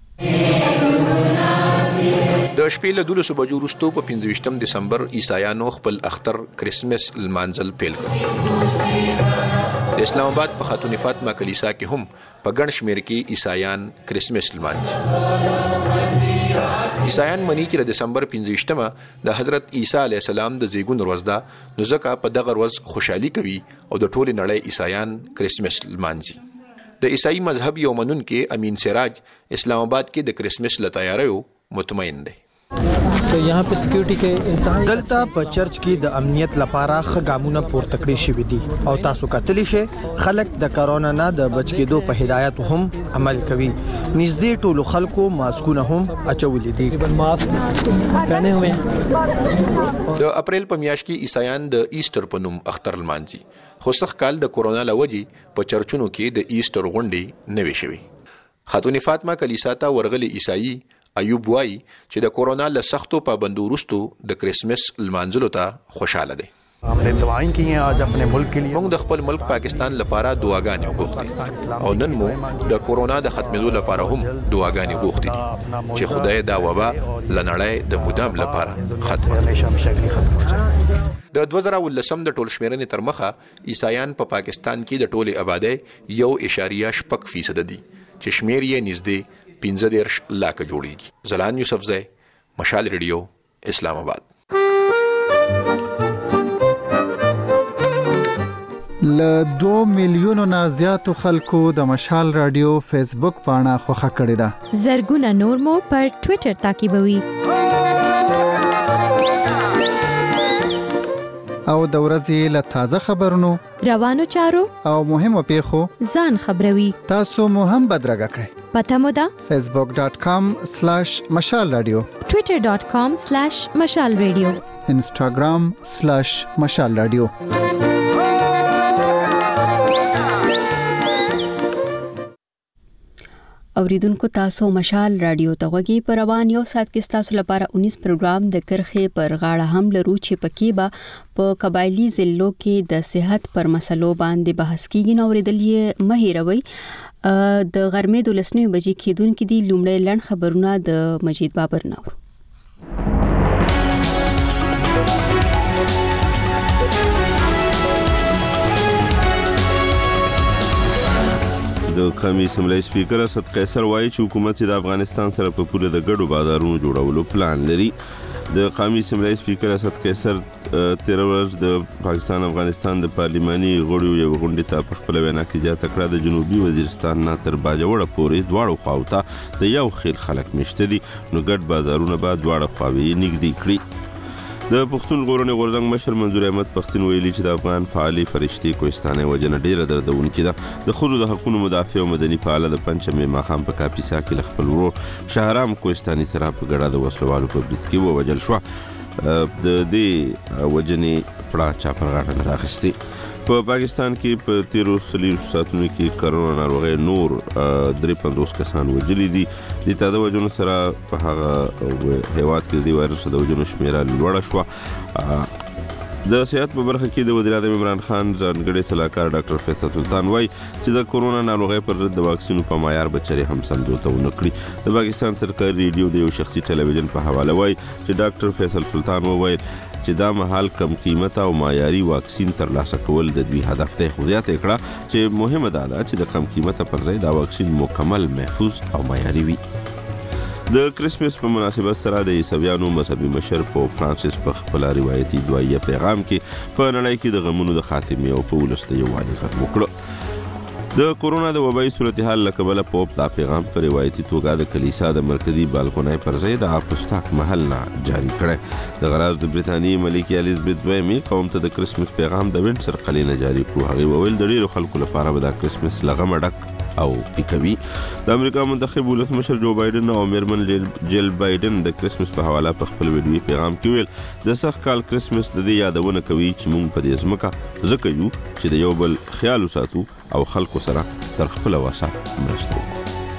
د شپې له دولسو بجو وروسته په پنځویشتم دسمبر عیسایانو خپل اختر کرسمس لمانځل پیل کړ. د اسلام آباد په خاتون فاطمه کلیسا کې هم په ګڼ شمېر کې عیسایان کرسمس لمانځي. عیسایان مني چې د دسمبر پنځویشتمه د حضرت عیسی علیه السلام د زیږون ورځ ده، نو ځکه په دغه ورځ خوشحالي کوي او د ټولې نړۍ عیسایان کرسمس لمانځي. د عیسائی مذهب یو منونکي امین سراج اسلام آباد کې د کرسمس له تیاریو مطمئن دی. تو یہاں پہ سکیورٹی کے انتہائی دلتا په چرچ کې د امنیت لپاره خګامونه پورته کړی شوی دي او تاسو کتلی شئ خلک د کرونا نه د بچ کېدو په هدایت هم عمل کوي. نږدې ټولو خلکو ماسکونه هم اچولې دي. ماسک پہنے ہوئے ہیں. د اپریل په میاشت کې عیسایان د ایسټر په نوم اختر لمانځي، خو سخت کال د کورونا لوجې په چرچونو کې د ایسټر غونډې نه وي شوي. خاتون فاطمه کلیسا ته ورغلي عیسائی ایوب وای چې د کورونا له سختو پابندو وروسته د کرسمس لمانځلو ته خوشاله دي. हमने दुआएं की हैं आज अपने मुल्क के लिए. موږ د خپل ملک پاکستان لپاره دعاګانې وغوښتې او نن مو د کورونا د ختمېدو لپاره هم دعاګانې غوښتې دي چې خدای دا وبا لنړۍ د مدام لپاره ختم کړي. د دوه زره ولسم د ټول شمیرنې تر مخه عیسایان په پاکستان کې د ټولې آبادۍ یو اشاریه شپږ فیصد دي چې شمیر یې نږدې پنځه دېرش لاکه جوړیږي. زلان یوسفزی، مشال ریډیو، اسلام آباد. ل دوه میلیونو نه زیاتو خلکو د مشال رادیو فیسبوک پاڼه خوښه کړې ده. زرګونه نور مو پر ټوئیټر تعقیبوي. او د ورځې له تازه خبرونو، روانو چارو او مهمو پیښو ځان خبروي. تاسو مو هم بدرګه کړئ. پته مو ده فیسبوک ډاٹ کام سلیش مشال رادیو، ټوئیټر ډاٹ کام سلیش مشال رادیو، انسټاګرام سلیش مشال رادیو. اوریدونکو تاسو مشال رادیو ته غوږی پر روان یو سات کې تاسو لپاره انیس پروګرام د کرخې پر غاړه هم لرو چې پکې به په قبایلی ضلعو کې د صحت پر مسلو باندې بحث کیږي. نو اوریدل یې مهیروي د غرمې دولسنې بجې کېدونکې دي. لومړی لړ خبرونه د مجید بابر نور. د قومي اسمبلی سپیکر اسد قیصر وایي چې حکومت د افغانستان سره په پوره د ګډو بازارونو جوړولو پلان لري. د قومي اسمبلی سپیکر اسد قیصر تیر ورځ د پاکستان افغانستان د پارلیماني غړو یو غونډه ته په خپل وینا کې زیاته کړه د جنوبي وزیرستان نه تر باجوړه پورې دواړو خواوته د یو خیل خلک مشته دي، نو ګډ بازارونه به دواړه خواوې نږدې کړي. د پښتون ژغورنې غورځنګ مشر منظور احمد پښتون ویلي چې د افغان فعالي فرشتي کوهستاني وجنه ډیره دردونکې ده. د ښځو د حقوقو مدافع او مدني فعاله د پنجشنبې ماښام په کاپیسا کې له خپل ورور شهرام کوهستاني سره په ګډه د وسلوالو په برید کې ووژل شوه. د دې وجنې پړه چا پر غاړه نه راخیستې. په پاکستان کې په تیرو څلوېښتو ساعتونو کې کرونا ناروغۍ نور درې پنځوس کسان وژلي دي. د تازه وژنو سره په هغه هیواد کې د دې وایرس د وژنو شمېره لوړه شوه. د صحت په برخه کې د وزیر اعظم عمران خان ځانګړی سلاکار ډاکټر فیصل سلطان وایي چې د کورونا ناروغۍ پر ضد د واکسینو په معیار به چرې هم سمجوته ونه کړي. د پاکستان سرکاري ریډیو د یو شخصي ټلویزیون په حواله وایي چې ډاکټر فیصل سلطان وویل چې دا مهال کم قیمت او معیاري واکسین ترلاسه کول د دوی هدف دی. خو زیاته کړه چې مهمه دا ده چې د کم قیمت پر ځای دا واکسین مکمل محفوظ او معیاري وي. د کرسمس په مناسبت سره د عیسویانو مذهبي مشر پوپ فرانسیس په خپل روایتي دعایه پیغام کې په نړۍ کې د غمونو د خاتمې او په ولس د یووالي غږ وکړ. د کورونا د وبایي صورتحال له کبله پوپ دا پیغام په روایتي توګه د کلیسا د مرکزي بالکونۍ پر ځای د اپوستاک محل نه جاری کړی. د غراز د برتانیې ملکې الیزابت دویمې قوم ته د کرسمس پیغام د وینډسر قلعې نه جاری کړو. هغې وویل د ډېرو خلکو لپاره به دا کرسمس له غمه ډک او پیکوي. د امریکا منتخب ولسمشر جو بایدن او میرمن جیل بایدن د کرسمس په حواله په خپل ویډیوي پیغام کې ویل د سخت کال کرسمس د دې یادونه کوي چې موږ په دې ځمکه ځکه یو چې د یو بل خیال وساتو او خلکو سره تر خپل وسه مرسته وکړو.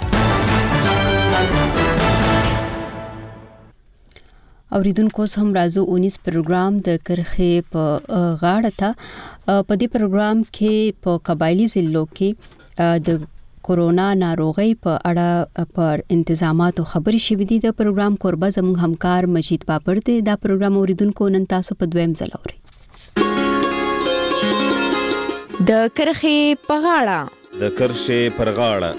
اوریدونکو هم راځو اونیس پروګرام د کرخې په غاړه ته. په دې پروګرام کې په قبایلی ضلعو کې د کورونا ناروغۍ په اړه پر انتظاماتو خبرې شوې دي. د پروګرام کوربه زموږ همکار مجید بابر دی. دا پروګرام اوریدونکو نن تاسو په دویم ځل اورئ. د کرخې په غاړه د کرخې پر غاړه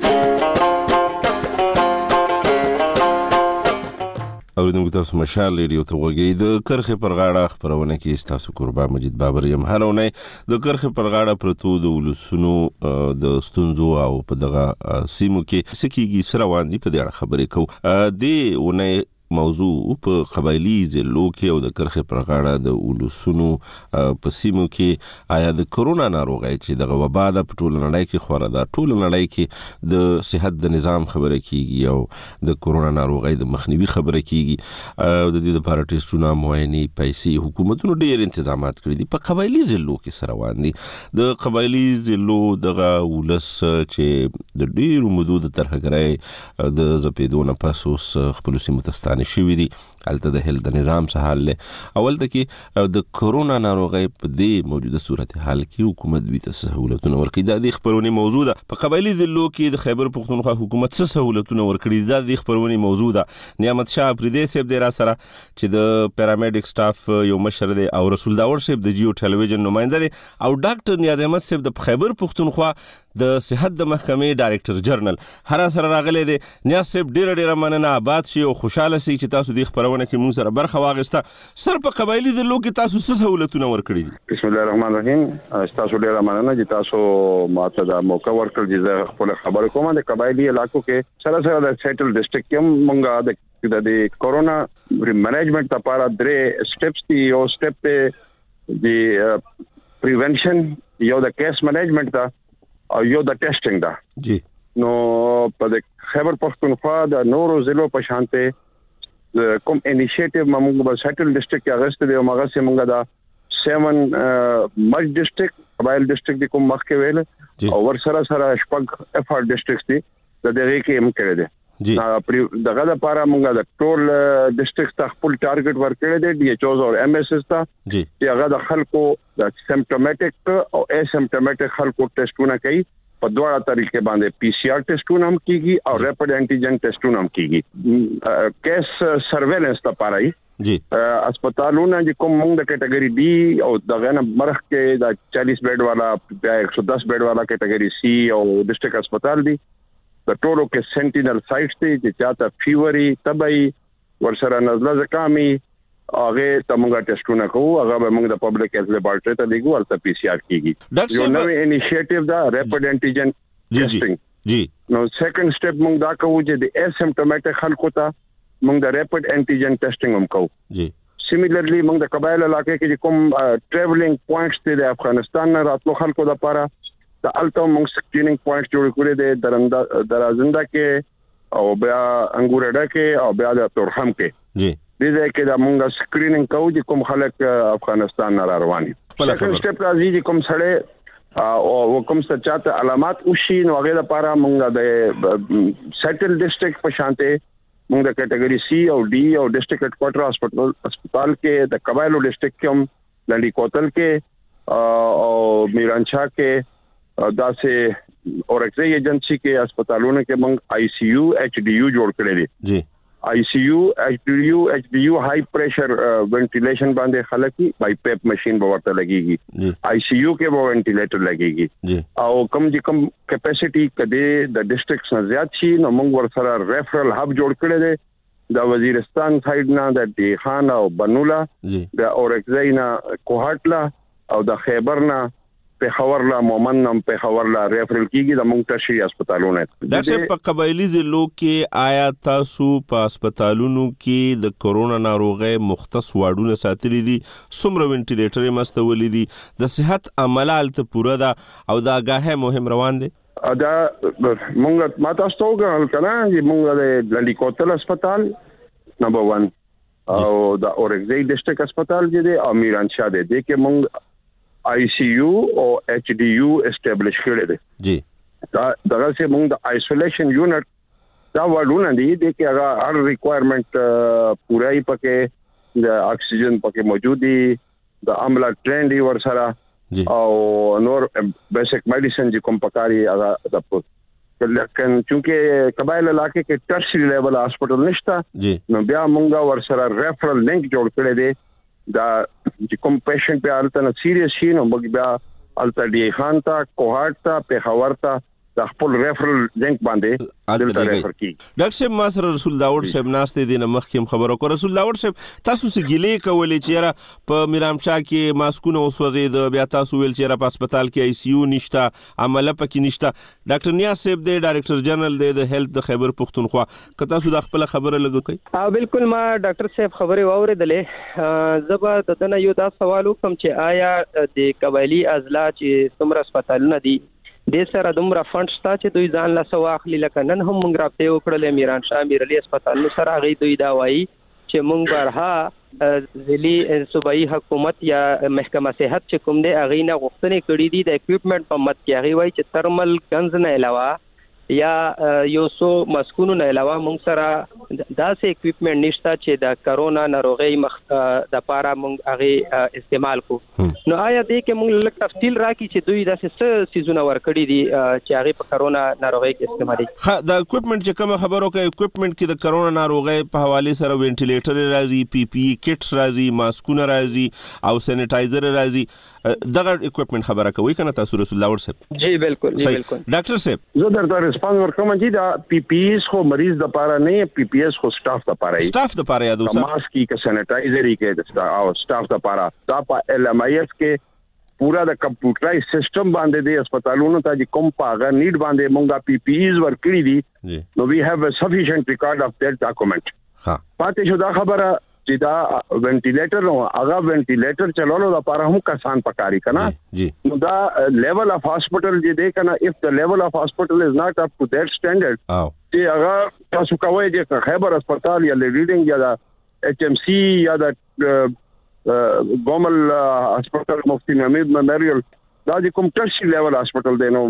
اوریدونکو تاسو مشال ریډیو ته غوږی. د کرخې پر غاړه خبرونه کې تاسو قربا مجید بابر یم. هر اونۍ د کرخې پر غاړه پرتو د ولسونو د ستونزو او په دغه سیمو کې سکیږي سره واندې په دې اړه خبرې کوو. د اونۍ موضوع په قبایلی ضلعو کې او د کرخې پر غاړه د ولسونو په سیمو کې آیا د کورونا ناروغۍ چې دغه وبا ده په ټوله نړۍ کې خوره ده، ټوله نړۍ کې د صحت د نظام خبره کیږي او د کورونا ناروغۍ د مخنیوي خبره کیږي. د دې لپاره ټیسټونه، معاینې، پیسې حکومتونو ډېر انتظامات کړي دي. په قبایلی ضلعو کې سره روان دي. د قبایلی ضلعو دغه ولس چې د ډېرو مودو د ترهګرۍ د ځپېدو نه پس اوس خپلو سیمو ته ستانه شوي دي. هلته د هیل د نظام څه حال دی. اولته کې د کورونا ناروغۍ په دې موجوده صورتحال کې حکومت دوی ته سهولتونه ورکړي. دا د خبرونې موضوع ده. په قبایلی ضلعو کې د خیبر پښتونخوا حکومت څه سهولتونه ورکړي دا د خبرونې موضوع ده. نعمت شاه افریدی صاحب دی را سره چې د پیرامیډیک سټاف یو مشر دی او رسول داور صاحب د جیو ټلویزیون نماینده دی او ډاکټر نیاز احمد صاحب د خیبر پښتونخوا د صحت د محکمې ډایریکټر جنرال هر سره راغلی دی. نیاز صاحب ډیره ډیره مننه، آباد شي او خوشاله شي چې تاسو د خبرونه کې موږ سره برخه واغسته. سر په قبایلی د لوګي تاسو څه سہولتونه ورکړي دي؟ بسم الله الرحمن الرحیم. تاسو ډیره مننه چې تاسو ماته د موقع ورکړل چې زه خپل خبرې کوم. د قبایلی علاقو کې سره سره د سیټل ډسټریکټ کې مونږه د د کورونا منیجمنت لپاره درې سټیپس دي. یو سټیپ ته د پریونشن، یو د کیس منیجمنت دا او یو د ټیسټینګ دا. جی نو په د خیبر پښتونخوا د نورو ضلعو په شانته کوم انیشیټیو موږ په سیټل ډسټریکټ کې اغسته دی او مغه سه موږ دا سیون مج ډسټریکټ قبایل ډسټریکټ د کوم مخ کې ویل او ور سره سره شپږ اف ار ډسټریکټ دي د دغه کې هم کړی دی. جی دغه لپاره موږ د ټول ډسټریکټ ته خپل ټارګټ ورکړی دی، ډي ایچ اوز او ایم ایس اس ته چې هغه د خلکو د سیمپټومټیک او اسیمپټومټیک خلکو ټیسټونه کوي. په دواړه طریقې باندې پی سی آر ټیسټونه هم کیږي او ریپډ انټیجن ټیسټونه هم کیږي. کیس سرویلنس لپاره جی اسپیټالونه چې کوم موږ د کټګوري ډي او دغه نه مرخ کې د چالیس بیډ والا بیا ایک سو دس بیډ والا کټګوري سی او ډسټریکټ اسپیټال دي. د ټولو کې سنټینل سایټس دي چې چاته فیوري تبعي ورسره نزله زکامي هغه ته موږ ټیسټونه کوو. هغه به موږ د پبلک هیلث لیبارټری ته لګو او ته پی سی آر کیږي. یو نوې انیشیټیو دا ریپډ انټیجن ټیسټینګ. جی نو سیکنډ سټیپ موږ دا کوو چې د اسیمپټومټیک خلکو ته موږ د ریپډ انټیجن ټیسټینګ هم کوو. جی سیمیلرلی موږ د قبایل علاقې کې کوم ټریولینګ پوینټس دي د افغانستان نه راتلو خلکو لپاره د الټو موږ سکرینینګ پوینټس جوړ کړی دي درنده درازنده کې او بیا انګورډا کې او بیا د تورخم کې. جی دې ځای کې د موږ سکرینینګ کوو چې کوم خلک افغانستان نه روان دي. سیکنډ سټیپ راځي چې کوم سړی او کوم څه چاته علامات وشي نو هغه لپاره موږ د سیټل ډسټریکټ په شانته موږ د کټګوري سی او ډي او ډسټریکټ هډکوارټر هسپتال هسپتال کې د قبایلو ډسټریکټ کې هم لنډی کوتل کې او میرانچا کې دا سه اورکزي ایجنسی کې هسپتالونو کې موږ آی سی یو ایچ ډی یو جوړ کړی دي. جی آی سی یو ایچ ډی یو ایچ ډی یو هائی پریشر وینټیلیشن باندې خلک بای پیپ ماشين به ورته لګيږي. آی سی یو کې به وینټیلیټر لګيږي او کم چې کم کیپاسټي کده د ډسټریکټ نه زیات شي نو موږ ورسره ریفرل هب جوړ کړی دی د وزیرستان سایډ نه د ډی خان او بنولا د اورکزي نه کوهټلا او د خیبر نه په خورلا مومنم په خورلا ریفرل کیږي د مونږ تشریح هسپتالونه. ډاکټر په قبایلی ضلعو کې آیا تاسو په هسپتالونو کې د کورونا ناروغي مختص واډونه ساتلي دي؟ څومره وینټیلیټر یې مستولي دي؟ د صحت عملات پوره ده او د آگاهي مهم روان دي؟ دا مونږ ما تاسو ته وګورل کنه چې مونږ د لنډی کوتل هسپتال نمبر ون او د اورکزي ډسټریکټ هسپتال چې دی او میرانشاه دی د کې مونږ آی سی یو او ایچ ډی یو اسټابلیش کړی دی. جی دا دغه سه موږ د آیسولیشن یونټ دا وړونه دي د کې هغه هر ریکوایرمنٹ پورای پکې د اکسیجن پکې موجود دي د عمله ټرینډ ور سره او نور بیسیک میډیسن چې کوم پکاري هغه د پوت لکن چونکه قبایل علاقې کې ټرشری لیول هسپتال نشته نو بیا موږ ور سره ریفرل لینک جوړ کړی دی. دا چې کوم پیشنټ په حالت نه سیریس شي نو موږ بیا الټا ډی خان ته کوهاټ ته په خبر ته د خپل ریفرل لینک باندې دلته ریفر کی. ډاکټر صاحب ما سره رسول داوود صاحب ناشته دي نه مخکې خبرو کو. رسول داوود صاحب تاسو څه ګیلې کولې چې را په میرامشاه کې ماسکونه وسوځي د بیا تاسو ویل چې را په هسپتال کې آی سی یو نشته عمله پکې نشته. ډاکټر نیاز صاحب د ډایریکټر جنرال د هیلث د خیبر پښتونخوا که تاسو د خپل خبره لګو کوي؟ ها بالکل ما ډاکټر صاحب خبره واوریدلې. زبا د دنه یو دا سوال وکم چې آیا د قبایلی اضلاع چې څومره هسپتالونه دي د سره دومره فند شته چې دوی ځان له سوا اخلي؟ لکه نن هم موږ راپته وکړل میرانشاه میرعلی هسپتال سره هغه دوی دا وایي چې موږ برها ځلي صوبایي حکومت یا محکمه صحت چې کوم دی هغه نه غوښتنې کړې دي د اکوپمنټ په مت کې هغه وایي چې ترمل کنز نه علاوه یا یو سو مسکونو نه علاوه موږ سره داسې اکوپمنټ نشته چې د کرونا ناروغي مخ د پاره مونږ هغه استعمال کو نو آیا دې کې مونږ لږ تفصیل راکړي چې دوی داسې څه سيزونه ورکړي دي چې هغه په کرونا ناروغي کې استعمالي ها د اکوپمنټ چې کوم خبرو کې اکوپمنټ کې د کرونا ناروغي په حواله سره وینټیلیټر راځي پی پی ای کټس راځي ماسکونه راځي او سینیټایزر راځي دغه اکوپمنټ خبره کوي کنه تاسو رسول الله ورسره جی بالکل جی بالکل ډاکټر صاحب زه درته ریسپانس ورکوم چې دا پی پی ایس خو مریض د پاره نه پی پی ایس خو سټاف د پاره سټاف د پاره یادو سر ماسک کی سینیټایزر کې او سټاف د پاره دا په ال ایم آی ایس کې پورا د کمپیوټرایز سیستم باندې د هسپتالونو ته چې کوم پاغه نیډ باندې مونږه پی پی ایز ورکړي دي نو وی هاف ا سفیشنٹ ریکارډ اف دیٹ ډاکومنٹ ها پاتې شو دا خبره چې دا وینټیلیټر نو هغه وینټیلیټر چلولو لپاره هم کسان پکاري کنه جی نو دا لیول اف هاسپټل چې دی کنه اف د لیول اف هاسپټل از ناٹ اپ ټو دیٹ سټانډرډ چې هغه تاسو کوی چې خیبر هسپتال یا لیډینګ یا دا ایچ ایم سی یا دا ګومل هسپتال مفتی محمود میموریل دا چې کوم ټرشي لیول هاسپټل دی نو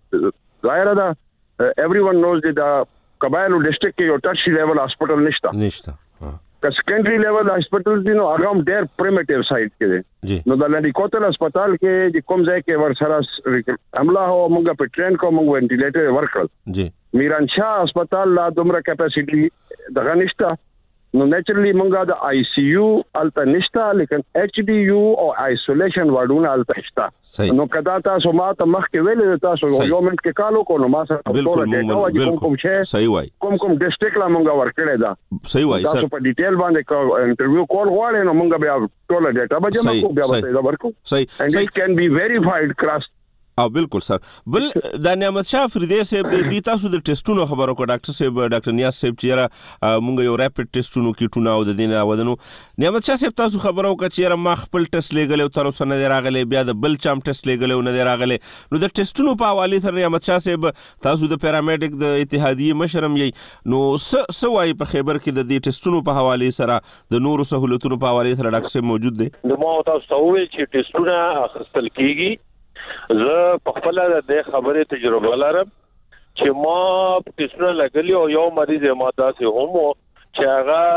ظاهر ده ایوریون نوز دا قبایلو ډسټریکټ کې یو ټرشي لیول هاسپټل نشته نشته که سیکنډري لیول هاسپټل دي نو هغه هم ډېر پریمیټیو سایت کې دي نو د لنډی کوتل هسپتال کې د کوم ځای کې ورسره عمله هو موږ په ټرین کو موږ وینټیلیټر ورکړل جی میران شاه هسپتال لا دومره کیپاسټي دغه نشته نو نیچرلی موږ د آی سی یو الته نشته لیکن ایچ ډی یو او آیسولیشن وارډونه الته شته نو کدا تاسو ما ته مخ کې ویل تاسو یو منټ کې کالو کو نو ما سره ټول ډیټا واجب کوم کوم شی صحیح وای کوم کوم ډسټریکټ لا موږ ورکړی دا صحیح وای تاسو په ډیټیل باندې انټرویو کول غواړئ نو موږ بیا ټول ډیټا به جمع کوو بیا به دا ورکو صحیح and it can be verified cross او بالکل سر بل د نعمت شاه فریدی صاحب د تاسو د ټیسټونو خبرو کو ډاکټر صاحب ډاکټر نیاز صاحب چیرې مونږ یو ریپټ ټیسټونو کیټونه او د دین راودنو نعمت شاه صاحب تاسو خبرو کو چیرې ما خپل ټیسټ لګلې تر اوسه نه راغلي بیا د بل چام ټیسټ لګلې نه راغلي نو د ټیسټونو په حواله سره نعمت شاه صاحب تاسو د پیرامیډیک د اتحادیه مشرم یې نو س سوای په خیبر کې د دې ټیسټونو په حواله سره د نورو سہولتونو په حواله سره ډاکټر صاحب موجود دي نو ما تاسو ویل چې ټیسټونه اخستل کیږي زه په خپل د خبرې تجربه لرم چې ما ټیسټونه لګلی او یو مریض ما داسې هم چې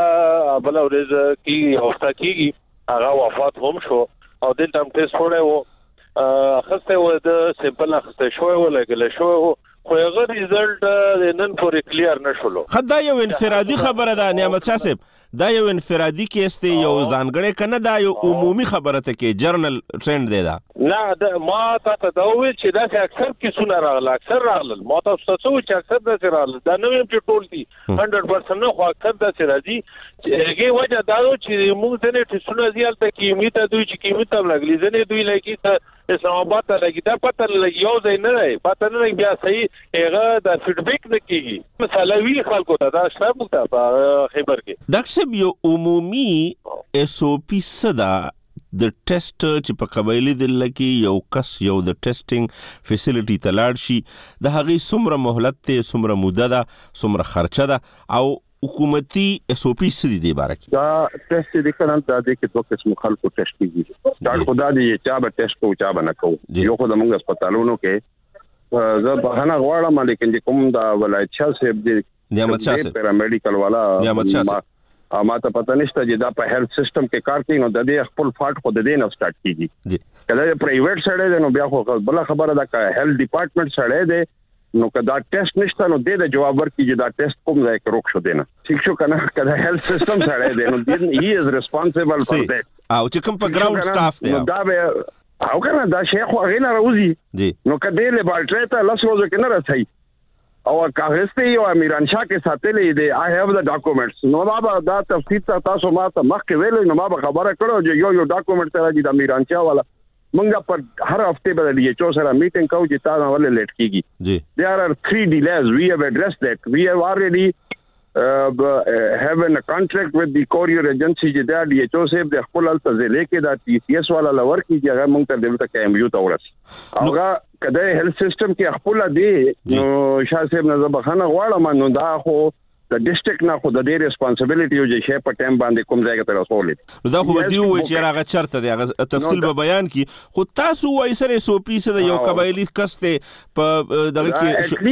هغه بل ورځ کې هفته کېږي هغه وفات هم شو او د تم ټیسټ وړه و اخسته و د سیمپل اخسته شو و لګل شو خو هغه ریزلټ نن پورې کلیر نشولو خدای یو انفرادي خبره ده نعمت شاه صاحب دا یو انفرادي کیس دی یو ځانګړی کنه دا یو عمومي خبره ته کې جرنل ټرند دی دا نه دا ما ته دا ویل چې دا اکثر کیسونه راغله اکثر راغله ما تاسو ته څه چې اکثر دا راغله دا نو یم چې ټول دي هندرد پرسنټ نه خو اکثر دا راځي چې هغه وجه دا چې موږ ځنه ټیسونه زیات ته کیمیته دوی چې کیمیته لګلی ځنه دوی لګي ته اسلام آباد ته لګي دا پته لګي یو ځای نه دی پته نه بیا صحیح هغه دا فیډبیک نه کیږي مثلا وی خلکو ته دا شته مو په خیبر کې ډاکټر صاحب یو عمومي اس او پی صدا د ټیسټ چې په قبایلی د لکی یو کس یو د ټیسټینګ فیسیلیټي تلاړ شي د هغې څومره مهلت ته څومره موده ده څومره خرچه ده او حکومتي اس او پی سړي دی بارک دا ټیسټ د کنه دا د کې دوه قسم خلکو ټیسټ کیږي دا خدا دې چا به ټیسټ کو چا به نه کو یو خو د موږ هسپتالونو کې زه په هغه غواړم لیکن کوم دا ولایت شاه صاحب دې نعمت شاه صاحب پیرامیډیکل والا نعمت شاه صاحب ما ته پته نشته چې دا په هیلث سیستم کې کار کوي نو د دې خپل فاټ خو د دې نه سٹارټ کیږي کله پرایویټ سره دی نو بیا خو بل خبره ده چې هیلث ډپارټمنټ سره دی نو کدا ټیسټ نشته نو د دې جواب ورکړي چې دا ټیسټ کوم ځای کې روک شو دی نه ٹھیک شو کنه کدا هیلث سیستم سره دی نو هی از ریسپانسیبل فار دیٹ او چې کوم په ګراوند سټاف دی نو دا به او کنه دا شیخ هغه نه راوځي نو کدی له بالټری ته لاس روزه کې نه راځي او کاغذ یو امیران شاه کې ساتلې دی آی هاف د ډاکومېنټس نو ما به دا تفصیل تاسو ما ته مخکې ویل نو ما به خبره کړو چې یو یو ډاکومېنټ سره د امیران شاه والا منګه پر هر هفته به د ایچ او سره میټینګ کوو چې تاسو ولې لیټ کیږي جی there are three delays we have addressed that we have already uh, have a contract with the courier agency چې دا د ایچ او صاحب د خپل التزله کې دا ټي سی اس والا لور کې چې هغه مونږ ته دلته کې ایم یو ته ورس هغه کله هیلث سیستم کې خپل دی نو شاه صاحب نه زبخانه غواړم نو دا خو د ډیسټریکټ نه خو د دې ریسپانسیبিলিټي یو چې شی په ټیم باندې کوم ځای ته رسولې نو دا خو دی وای چې راغه چرته دی هغه تفصیل به بیان کی خو تاسو وای سره سو پی سره یو قبایلی کسته په دغه کې at least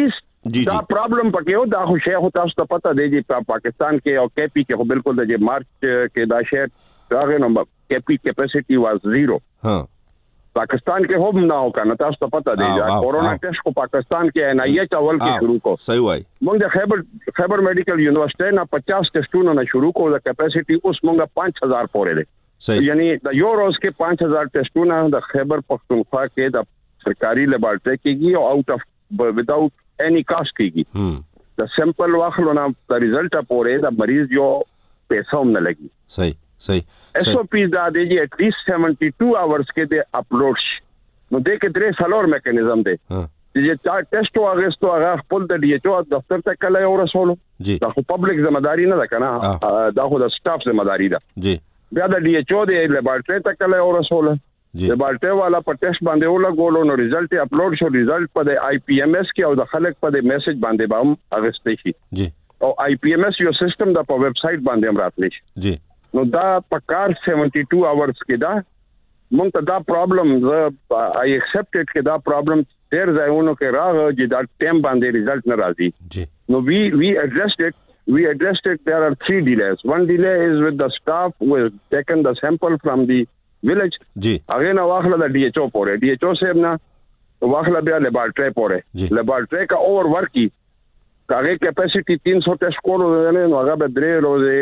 دا پرابلم پکې و دا خو شی خو تاسو ته پته دی چې پاکستان کې او کے پی کې خو بالکل د مارچ کې دا شی راغی نو کے پی کیپیسټي واز زیرو ها پاکستان کې هم نه او کنه تاسو ته پته دی دا کورونا ټیسټ کو پاکستان کې ان آئی ایچ اول کې شروع کو صحیح وای موږ د خیبر خیبر میډیکل یونیورسيټي نه پچاس ټیسټونه نه شروع کو د کیپیسټي اوس موږ پانچ هزار پورې دی یعنی د یو روز کې پانچ هزار ټیسټونه د خیبر پختونخوا کې د سرکاري لیبارټري کېږي او آؤٹ اف وداؤٹ اینی کاسٹ کېږي د سیمپل واخلو نه د ریزلټ پورې د مریض یو پیسې هم نه لګي صحیح صحیح ایس او پی دا دی چې اټ لیسٹ بهتر اورز کې د اپلوډ شي نو د کې درې سالور میکانیزم دی چې چا ټیسټ واغستو هغه خپل د ډي ایچ او دفتر ته کله یو رسولو دا خو پبلک ذمہ داری نه ده کنه دا خو د سټاف ذمہ داری ده جی بیا د ډي ایچ او د لیبارټري ته کله یو رسولو لیبارټري والا په ټیسټ باندې ولګولو نو ریزلټ اپلوډ شو ریزلټ په د آی پی ایم ایس کې او د خلک په د میسج باندې به هم اغستې شي جی او آی پی ایم ایس یو سیستم د په ویب سټ باندې هم راتلی شي جی نو دا پکار بهتر اورز کې دا مونږ ته دا پرابلم آی ایکسپټډ کې دا پرابلم ډیر ځایونو کې راغی چې دا ټیم باندې ریزلټ نه راځي جی نو وی وی ایڈریسډ اٹ we addressed it. There are three delays. One delay is with the staff who has taken the sample from the village. जी. आगे ना वाखला द DHO पोरे DHO से ना वाखला बिया लेबॉर्ट्री पोरे लेबॉर्ट्री का ओवर वर्क की आगे कैपेसिटी तीन सौ टेस्ट कोलो ने आगे बदरे रोजे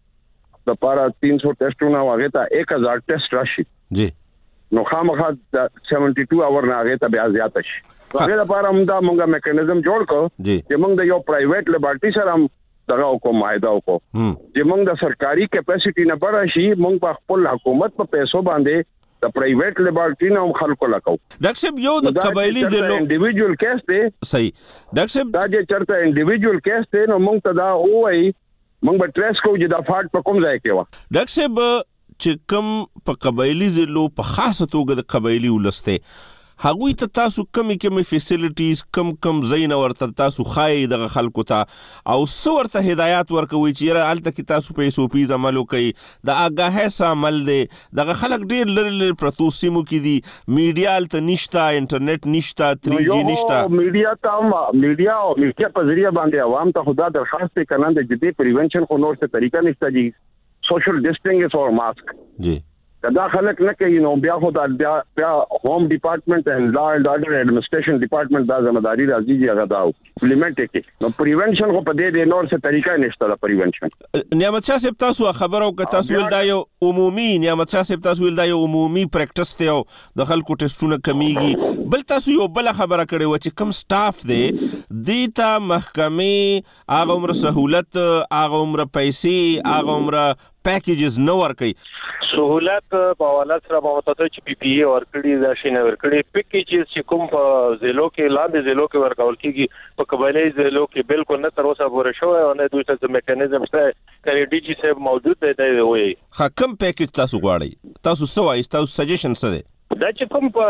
द पारा तीन सौ टेस्ट ना आगे ता एक हज़ार टेस्ट राशि जी नो खामखा बहत्तर आवर ना आगे ता ब्याज ज्यादा शी आगे द पारा हम दा मंगा मैकेनिज्म जोड़ को कि मंग द यो प्राइवेट लेबॉर्ट्री सर हम دغه کو مایده کو چې موږ د سرکاري کیپاسټي نه بڑا شي موږ په خپل حکومت په پیسو باندې د پرایویټ لیبارټری نه خلکو لکو ډاکټر صاحب یو د قبایلی ضلع انډیویډوال کیس دی صحیح ډاکټر صاحب دا چې چرته انډیویډوال کیس دی نو موږ ته دا وایي موږ به ټریس کوو چې دا فاټ په کوم ځای کې و ډاکټر صاحب چې کوم په قبایلی ضلع په خاصه توګه د قبایلی ولسته هغوی ته تاسو کمی کمی فیسیلیټیز کم کم زین ورته تاسو خای دغه خلکو ته او څو ورته هدایت ورکوي چې یاره هلته کې تاسو په ایس او پیز عمل وکئ د آګاهۍ عمل دی دغه خلک ډېر لرې لرې پرتو سیمو کې دي میډیا هلته نشته انټرنیټ نشته تھری جی نشته میډیا ته هم میډیا او میډیا په ذریعہ باندې عوام ته خدا درخواست دی کنه د جدي پریونشن کو نور څه طریقه نشته جی سوشل ډسټینګ اور ماسک جی دا خلک نه کوي نو بیا خو دا بیا ہوم ډپارټمنټ اند لا اینڈ آرډر ایڈمنسټریشن ډپارټمنٹ دا ځمه داری راځي چې هغه دا امپلیمنٹ کړي نو پریونشن خو په دې د نور څه طریقه نشته دا پریونشن نعمت شاه صاحب تاسو خبرو که تاسو ول دا یو عمومي نعمت شاه صاحب تاسو ول دا یو عمومي پریکټس ته د خلکو ټیسټونه کمیږي بل تاسو یو بل خبره کړې و چې کم سټاف دی دیتا محکمې هغه عمر سہولت هغه عمر پیسې هغه عمر پیکیجز نو ورکي سہولت په حواله سره به وتاته چې پی پی ای ورکړي دا شي نه ورکړي پیکیجز چې کوم په زیلو کې لاندې زیلو کې ورکول کیږي په قبایلی زیلو کې بالکل نه تر اوسه پورې شوی او نه دوی ته میکانیزم شته کړي ډي جی صاحب موجود دی دی وایي حکم پیکیج تاسو غواړئ تاسو څه وایي تاسو سجیشن څه دی دا چې کوم په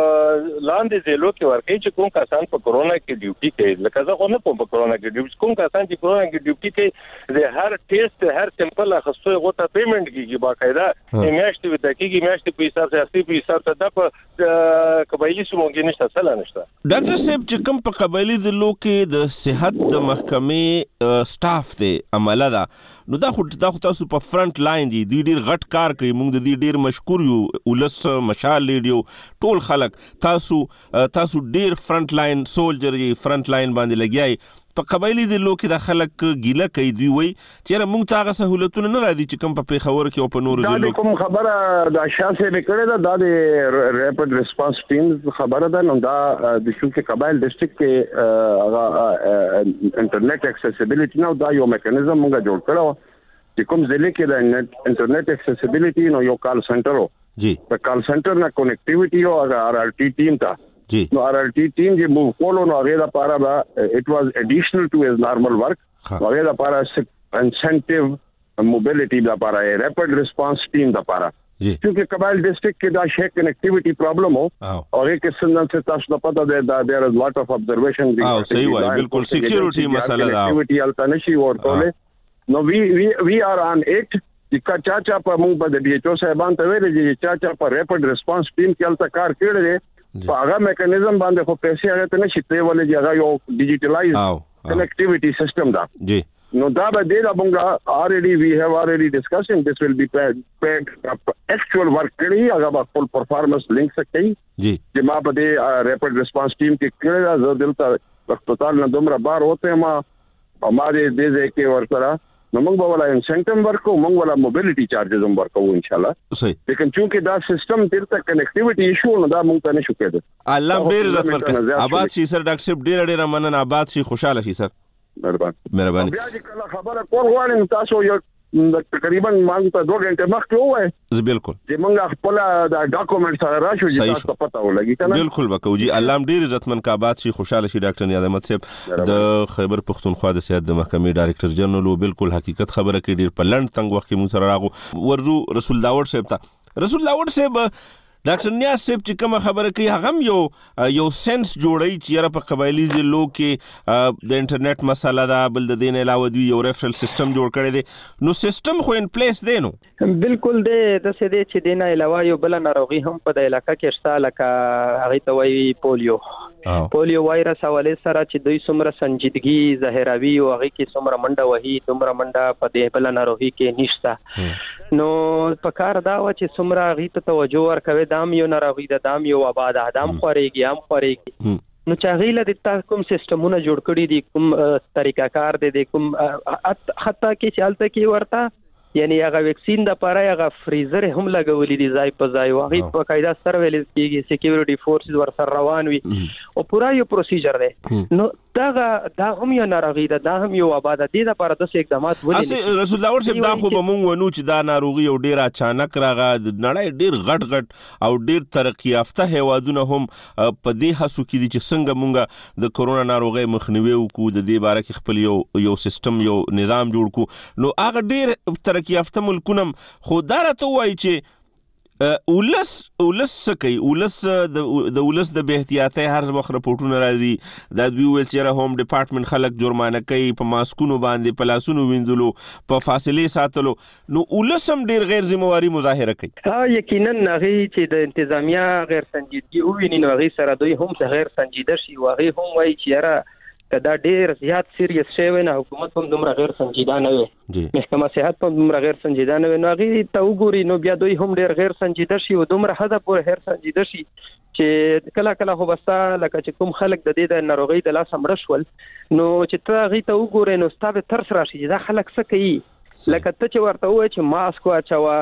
لاندې زیلو کې ورکړي چې کوم کسان په کورونا کې ډیوټي کوي لکه زه خو نه کوم په کورونا کې ډیوټي کوم کسان چې کورونا کې ډیوټي کوي د هر ټیسټ هر سیمپل اخستو غوته پیمنٹ کیږي باقاعده میاشتې وته کیږي میاشتې په حساب سره اصلي په حساب ته د په قبایلی سمو کې نشته څه نشته ډاکټر صاحب چې کوم په قبایلی ضلع کې د صحت د محکمې سټاف دی عمله ده نو دا خو دا خو تاسو په فرنٹ لاین دي دوی ډیر غټ کار کوي موږ د دې ډیر مشکور یو ولس مشال لیډیو ټول خلک تاسو تاسو ډیر فرنٹ لاین سولجر یې فرنٹ لاین باندې لګیای په قبایلی ضلع کې د خلک ګیله کوي دوی وایي چې موږ ته هغه سہولتونه نه راځي چې کوم په پیښور کې او په نورو ضلعو کې کوم خبره د شاسې وکړه دا د ریپډ ریسپانس ټیم خبره ده نو دا د چې قبایل ډسټریکټ کې هغه انټرنیټ اکسیسیبিলিټی نو دا یو میکانیزم موږ جوړ کړو چې کوم ضلع کې د انټرنیټ اکسیسیبিলিټی نو یو کال سنټر و جی په کال سنټر نه کنیکټیویټي او آر آر ټي ټیم ته جی نو آر آر ټي ټیم چې موږ کولو نو هغه لپاره با اټ واز اډیشنل ټو هز نارمل ورک هغه لپاره انسنټیو موبیلیټي لپاره ریپډ ریسپانس ټیم لپاره چې قبایل ډسټریکټ کې دا شیک کنیکټیویټي پرابلم هو او هغه کې څنګه چې تاسو ته پته ده دا there is lot of observation او صحیح وای بالکل سکیورټي مسله ده سکیورټي الته نشي ورته نو وی وی آر آن اٹ چې چا چا په موږ په ډي ایچ او صاحبان ته ویل چې چا چا په ریپډ ریسپانس ټیم کې الته کار کړی دی په هغه میکانیزم باندې خو پیسې هغه ته نشي ته ولې دی هغه یو ډیجیټلایز کنیکټیویټي سیستم دا جی نو دا به دی دا موږ already we have already discussing this will be paid paid actual work کړي هغه به full performance link سکي جی چې ما په دې ریپډ ریسپانس ټیم کې کړی دا زه دلته هسپتال نه دومره بار وته ما ما دې دې کې ورسره نو موږ به ولا انسنټم ورکو موږ ولا موبیلیټي چارجز هم ورکو ان شاء الله صحیح لیکن چونکه دا سیستم دلته کنیکټیویټي ایشو نو دا موږ ته نشو کېده الله ډېر عزت ورکړي آباد شي سر ډاکټر صاحب ډېر ډېر مننه آباد شي خوشاله شي سر مهرباني مهرباني بیا چې کله خبره کول غواړم تاسو یو تقریبا مانګ ته دوه غنټه مخکې وای زه بالکل چې موږ خپل دا ډاکومېنټ سره راشو چې تاسو پته ولګي کنه بالکل وکړو جی الله ډیر عزتمن کا آباد شي خوشاله شي ډاکټر نیاز احمد صاحب د خیبر پختونخوا د سیاست د محکمې ډایریکټر جنرال بالکل حقیقت خبره کوي ډیر په لند تنگ وخت کې مو سره راغو ورجو رسول داوود صاحب ته رسول داوود صاحب ډاکټر نیاز صاحب چې کومه خبره کوي هغه یو یو سنس جوړی چې را په قبایلی ضلعو کې د انټرنیټ مسله ده بل د دین علاوه دوی یو ریفرل سیستم جوړ کړی دی نو سیستم خو ان پلیس دی نو بالکل دی د څه دی چې دین علاوه یو بل ناروغي هم په د علاقې کې شته لکه هغه ته وایي پولیو پولیو وایرس حواله سره چې دوی څومره سنجیدګي ظاهروي او هغه کې څومره منډه وهي څومره منډه په دې بل ناروغي کې نشته نو په کار دا و چې څومره هغه ته توجه ورکوي دام یو ناروغي د دام یو آباد ادم خوريږي هم خوريږي نو چې غیله د تا کوم سیستمونه جوړ کړي دي کوم طریقہ کار دي کوم حتی کې چالتہ کې ورته یعنی هغه ویکسین د پاره هغه فریزر هم لګولې دي ځای په ځای واغې په قاعده سره ویل کېږي سکیورټي فورسز ور سره روان وي او پورا یو پروسیجر دی نو دا دا هم یو ناروغي ده دا هم یو آباد دي د پاره د اقدامات ولې رسول الله ورته دا خو به مونږ ونو چې دا ناروغي او ډیر اچانک راغه د نړۍ ډیر غټ غټ او ډیر ترقی یافته هیوادونه هم په دې هڅو کې دي چې څنګه مونږ د کورونا ناروغي مخنیوي وکړو د دې باره کې خپل یو یو سیستم یو نظام جوړ کړو نو هغه ډیر ترقی یافته ملکونم خو دا راته وایي چې ولس ولس سکی ولس د ولس د بے احتیاطۍ هر وخت راپورټونه راځي د دوی ویل چې هوم ډپارټمنټ خلک جرمانه کوي په ماسکونو باندې په لاسونو وینځلو په فاصله ساتلو نو ولس هم ډیر غیر ذمہواری مظاهره کوي ها یقینا هغه چې د انتظامیه غیر سنجیدګي او ویني نو هغه سره دوی هم غیر سنجیده شي واغې هم وایي چې را کدا ډیر زیات سیریس شوی نه حکومت هم دومره غیر سنجیده نه وي محکمه صحت هم دومره غیر سنجیده نه وي نو هغه ته وګوري نو بیا دوی هم ډیر غیر سنجیده شي او دومره حدا پورې غیر سنجیده شي چې کله کله خو بستا لکه چې کوم خلک د دې د ناروغي د لاس امر شول نو چې ته هغه ته وګورې نو ستاسو ترس راشي دا خلک څه کوي لکه ته چې ورته وای چې ماسک واچوا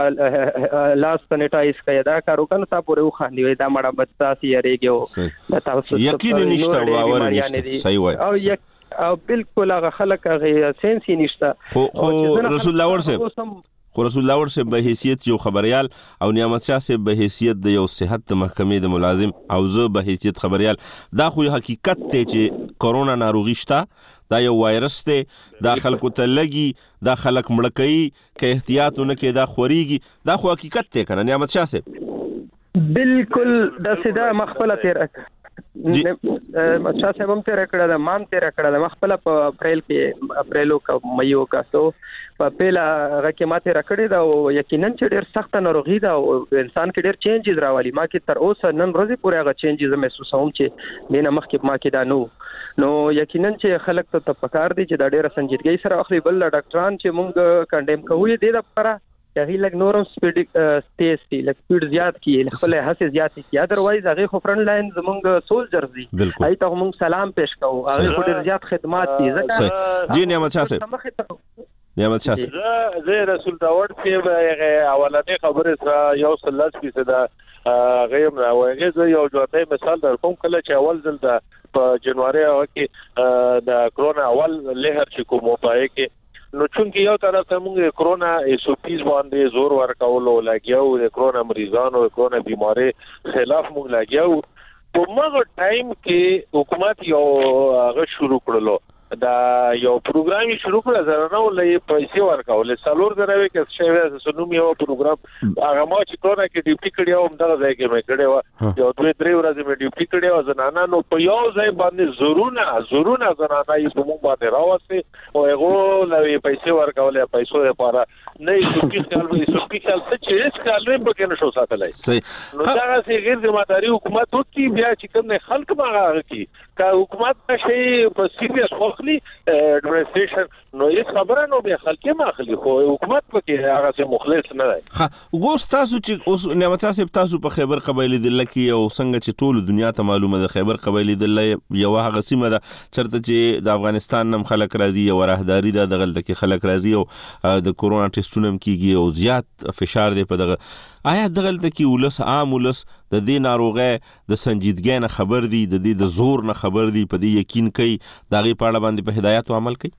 لاس سانیټایز کړه دا کارو کنه تا پورې وخاندي وای دا مړه بچا سي یریږي دا تاسو یقین نشته باور نشته صحیح وای او یک او بالکل هغه خلک هغه سنس نشته خو خو رسول الله ورسه خو رسول الله ورسه به حیثیت یو خبريال او نعمت شاه سه به حیثیت د یو صحت محکمې د ملازم او زه به حیثیت خبريال دا خو حقیقت ته چې کورونا ناروغي شته دا یو وایرس ته دا خلکو ته لګي دا خلک مړکې کې احتیاطونه کې دا خوريږي دا خو حقیقت ته کنه نعمت شاه سه بالکل دا سیده مخبله تیر مچا سه هم تیر کړه دا مان تیر کړه دا مخبله په اپریل کې اپریلو کا مېو کا سو په پیلا راکه ماته راکړی دا او یقینا چې ډیر سخت ناروغي دا او انسان کې ډیر چینجز راوالي ما کې تر اوسه نن ورځې پورې هغه چینجز محسوسوم چې دینه مخ کې ما کې دا نو نو یقینا چې خلک ته پکار دي چې دا ډیره سنجیدګي سره اخلي بل ډاکټران چې مونږ کنډیم کوي د دې لپاره چې لګ نورم سپیډ تیز دي لګ سپیډ زیات کی خپل هڅه زیات کی ادروایز هغه خو فرنٹ لاین زمونږ سولجرز دي اې ته مونږ سلام پېښ کوو هغه ډیر زیات خدمات دي ځکه جی نعمت شاه صاحب نعمت شاه صاحب زه رسول داوود صاحب هغه اولنې خبره سره یو سلس فیصد غیم راوړي زه یو ځوړې مثال در کوم کله چې اول ځل د په جنوري او کې د کرونا اول لهر چې کومه پای کې نو چونکی یو طرف ته موږ کرونا ایسوپیز باندې زور ورکولو لګیاو د کرونا مریضانو د کرونا بیماری خلاف موږ لګیاو په موږ ټایم کې حکومت یو هغه شروع کړلو دا یو پروګرام شروع کړ زرنه ولې پیسې ورکول څلور دروي کې شوی سنوم یو پروګرام هغه ما چې کومه کې ډیوټي کړی او دغه ځای کې مې کړی و یو دوه درې ورځې مې ډیوټي کړی او زنانه نو په یو ځای باندې زرونه زرونه زنانه یې په مونږ باندې راوستي او هغه لوي پیسې ورکول پیسې لپاره نه یې خیال وي سپی خیال څه چې هیڅ کار نه پکې نشو ساتلای نو دا چې غیر ذمہداري حکومت وکړي بیا چې کوم نه خلک ماغه کی کا حکومت شي په سیریس واخلي اډمنستریشن نو هیڅ خبره نو به خلک ماخلي خو حکومت پکې هغه څه مخلص نه دی ها وګورئ تاسو چې اوس نعمت صاحب تاسو په خیبر قبایلی دله کې او څنګه چې ټول دنیا ته معلومه ده خیبر قبایلی دله یو هغه سیمه ده چرته چې د افغانستان نم خلک راځي او راهداري ده دغه کې خلک راځي او د کورونا ټیسټونه کیږي او زیات فشار دی په دغه آیا دغه کې ولس عام ولس د دې ناروغه د سنجیدګۍ نه خبر دی د دې د زور نه خبر دی په دې یقین کوي دغه پاړه باندې په هدایت عمل کوي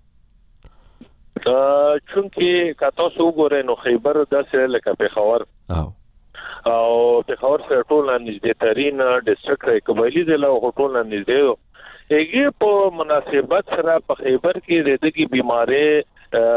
چونکه کاتو سو ګورې نو خیبر داسې لکه پیښور او او پیښور سره ټول نږدې ترين ډیسټریکټ قبایلی ضلع او ټول نږدې هغه په مناسبت سره په خیبر کې د دې بیمارې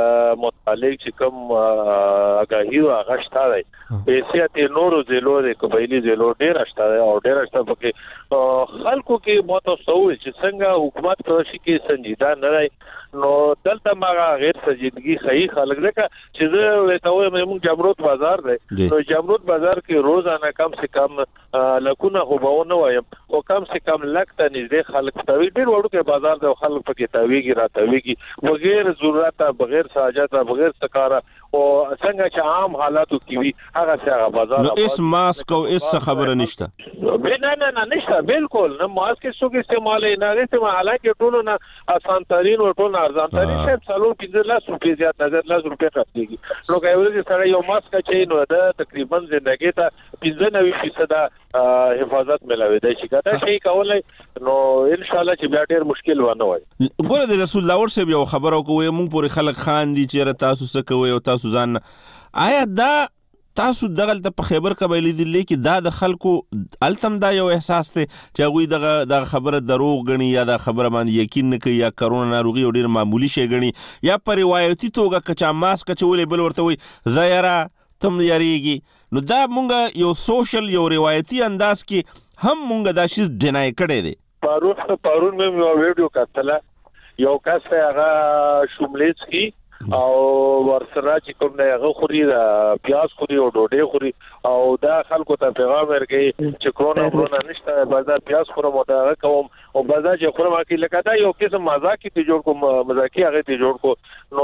متعلق چې کوم اگاهی او غشتا دی پیسې ته نورو ضلعو د قبایلی ضلعو ډیر اشته او ډیر اشته پکې خلکو کې مو تاسو چې څنګه حکومت په شي کې سنجیده نه دی نو دلته ما غیر سنجیدګي صحیح خلک ده چې زه وته وایم موږ جمرود بازار دی نو جمرود بازار کې روزانه کم سے کم لکونه هوبونه وایم او کم سے کم لکته نږدې خلک توی ډیر وړو کې بازار دی خلک پکې تویږي راتويږي بغیر ضرورت بغیر ساجت بغیر سکاره او څنګه چې عام حالاتو کې وي هغه څنګه بازار نو اس ماسک او اس خبره نشته نه نه نه نشته بالکل نه ماسک څوک استعمال نه استعمال حالانکه ټول نه آسان ترين او ټول ارزان ترين څه څلور پنځه لاس روپیا زیات نظر لاس روپیا خرڅيږي نو کایوري سره یو ماسک چې نو دا تقریبا زندګی ته پنځه نوي فیصد حفاظت ملاوي دی چې دا شي کولای نو ان شاء الله چې بیا ډیر مشکل ونه وي ګوره د رسول الله ورسې یو خبرو کوي مونږ پورې خلک خان دي چې تاسو څه کوي او تاسو ځان آیا دا تاسو دغه په خیبر قبایلی دي لیکي دا د خلکو التم دا یو احساس ته چې هغه دغه د خبره دروغ غني یا د خبره باندې یقین نه کوي یا کرونا ناروغي ډیر معمولی شی غني یا پر روایتي توګه کچا ماسک چولې بل ورته وي زایرا تم یریږي نو دا مونږ یو سوشل یو روایتي انداز کې هم مونږ دا شی ډینای کړی دی پارون پارون مې یو ویډیو کتله یو کس هغه شوملیڅکی او ورسره چې کوم نه هغه خوري دا پیاز خوري او ډوډۍ خوري او دا خلکو ته پیغام ورکړي چې کرونا کرونا نشته بازار پیاز خورم او دا کوم او بازار چې خورم کې لکه دا یو قسم مزاقي ته جوړ کوم مزاقي هغه ته جوړ کو نو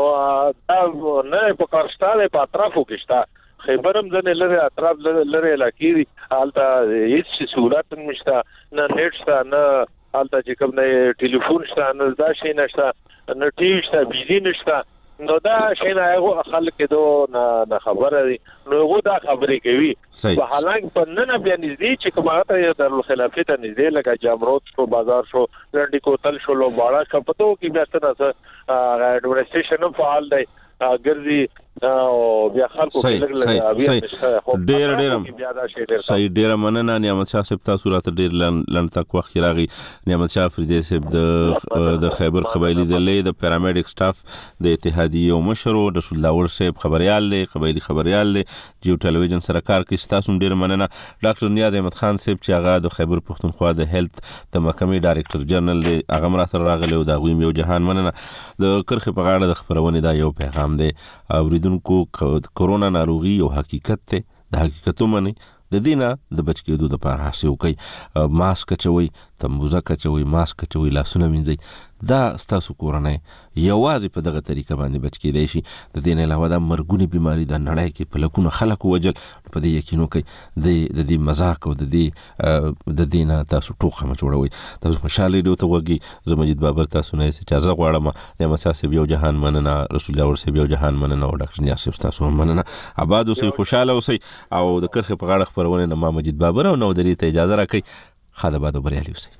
دا نه په کارشتاله په اطرافو کې شته خیبرم ځنه لره اطراف لره علاقې حالت هیڅ سہولت نشته نه نت شته نه حالت چې کوم نه ټلیفون شته نه دا شي نشته نه ټي وي شته بيزي نشته نو دا شي نه هغه خلک دو نه خبره دي نو هغه دا خبرې کوي په حالانکه په نن بیا نږدې چې کومه ته د خلافت نږدې لکه جامروت شو بازار شو لنډی کوتل شو لو باړه کپتو کې بیا څه اډمنستریشن فعال دی ګرځي او بیا خلکو کې لګ لګ ډیر ډیر صحیح ډیر مننه نعمت شاه صاحب تاسو راته ډیر لن تک وخت راغی نعمت شاه فریدی صاحب د د خیبر قبایلی دله د پیرامیډیک سټاف د اتحادیه مشر رسول الله ور صاحب خبريال دی قبایلی خبريال دی جیو ټلویزیون سره کار کوي تاسو ډیر مننه ډاکټر نیاز احمد خان صاحب چې هغه د خیبر پښتونخوا د هیلث د محکمې ډایریکټر جنرال دی هغه مرسته راغلی او د غویم یو جهان مننه د کرخه په غاړه د خبرونه دا یو پیغام دی اوریدونکو کورونا ناروغي او حقیقت ته د حقیقتو منی د دینه د بچ کېدو د لپاره هڅه وکړي ماسک چوي تمبوزه چوي ماسک چوي لاسونه وینځي دا ستاسو کورنۍ یوازې په دغه طریقه باندې بچ کېدای شي د دې نه علاوه د مرګونی بیماری د نړۍ کې په لکونو خلک وجل په دې یقینو کوي د د دې مزاق او د دې د دینه تاسو ټوخه مچوړوي تاسو مشال ریډیو ته وګي زه مجید بابر تاسو نه اجازه غواړم یم اساس یو جهان مننه رسول الله ورسې یو جهان مننه او ډاکټر نیاز تاسو مننه آباد اوسئ خوشاله اوسئ او د کرخه په غاړه خبرونه نه ما مجید بابر او نو درې ته اجازه راکړئ خاله باد بریالي اوسئ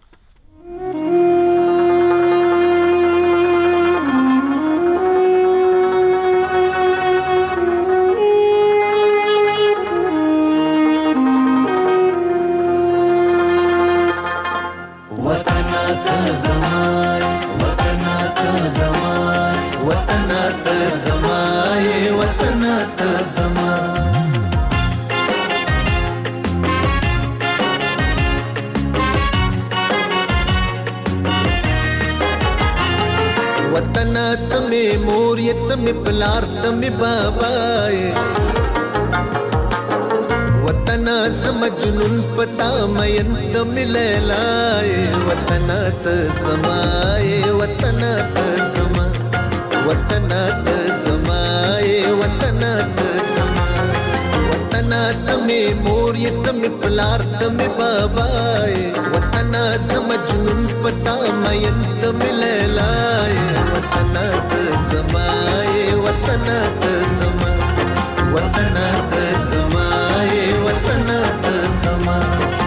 وطن ته زمان وطن وطن ته زما وطن ته مې مور یې ته مې پلار ته مې بابا یې وطن زم جنون پتا مین ته مې لیلا یې وطن ته زما یې وطن ته زما وطن ته زما یې وطن ته زما وطن ته مې مور یې ته مې پلار ته مې بابا یې وطن زم جنون پتا مین ته مې لیلا یې وطن ته زما یې وطن ته زما وطن ته زما یې وطن ته زما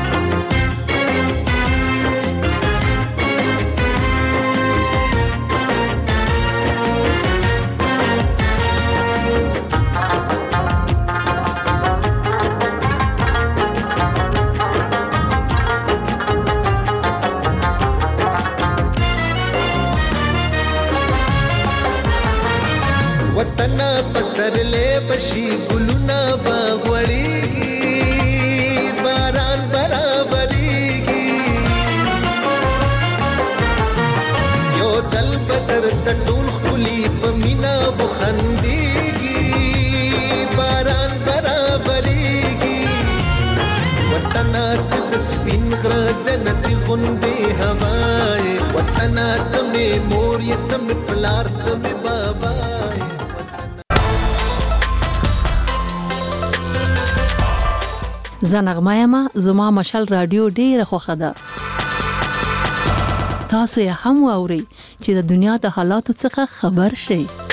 وطن پسرلې بشي ګلونه باغوړيږي باران برابرېږي یو ځل بدر د ټول خولي په مینا وخندېږي باران برابرېږي وطن د سپین غره جنت غوندې هوا وطن ته مې مور یې ته مې پلار ته مې بابا زنغمه یما زما مشال رادیو ډیره خوښه ده تاسو یې هم واورئ چې د دنیا د حالاتو څخه خبر شئ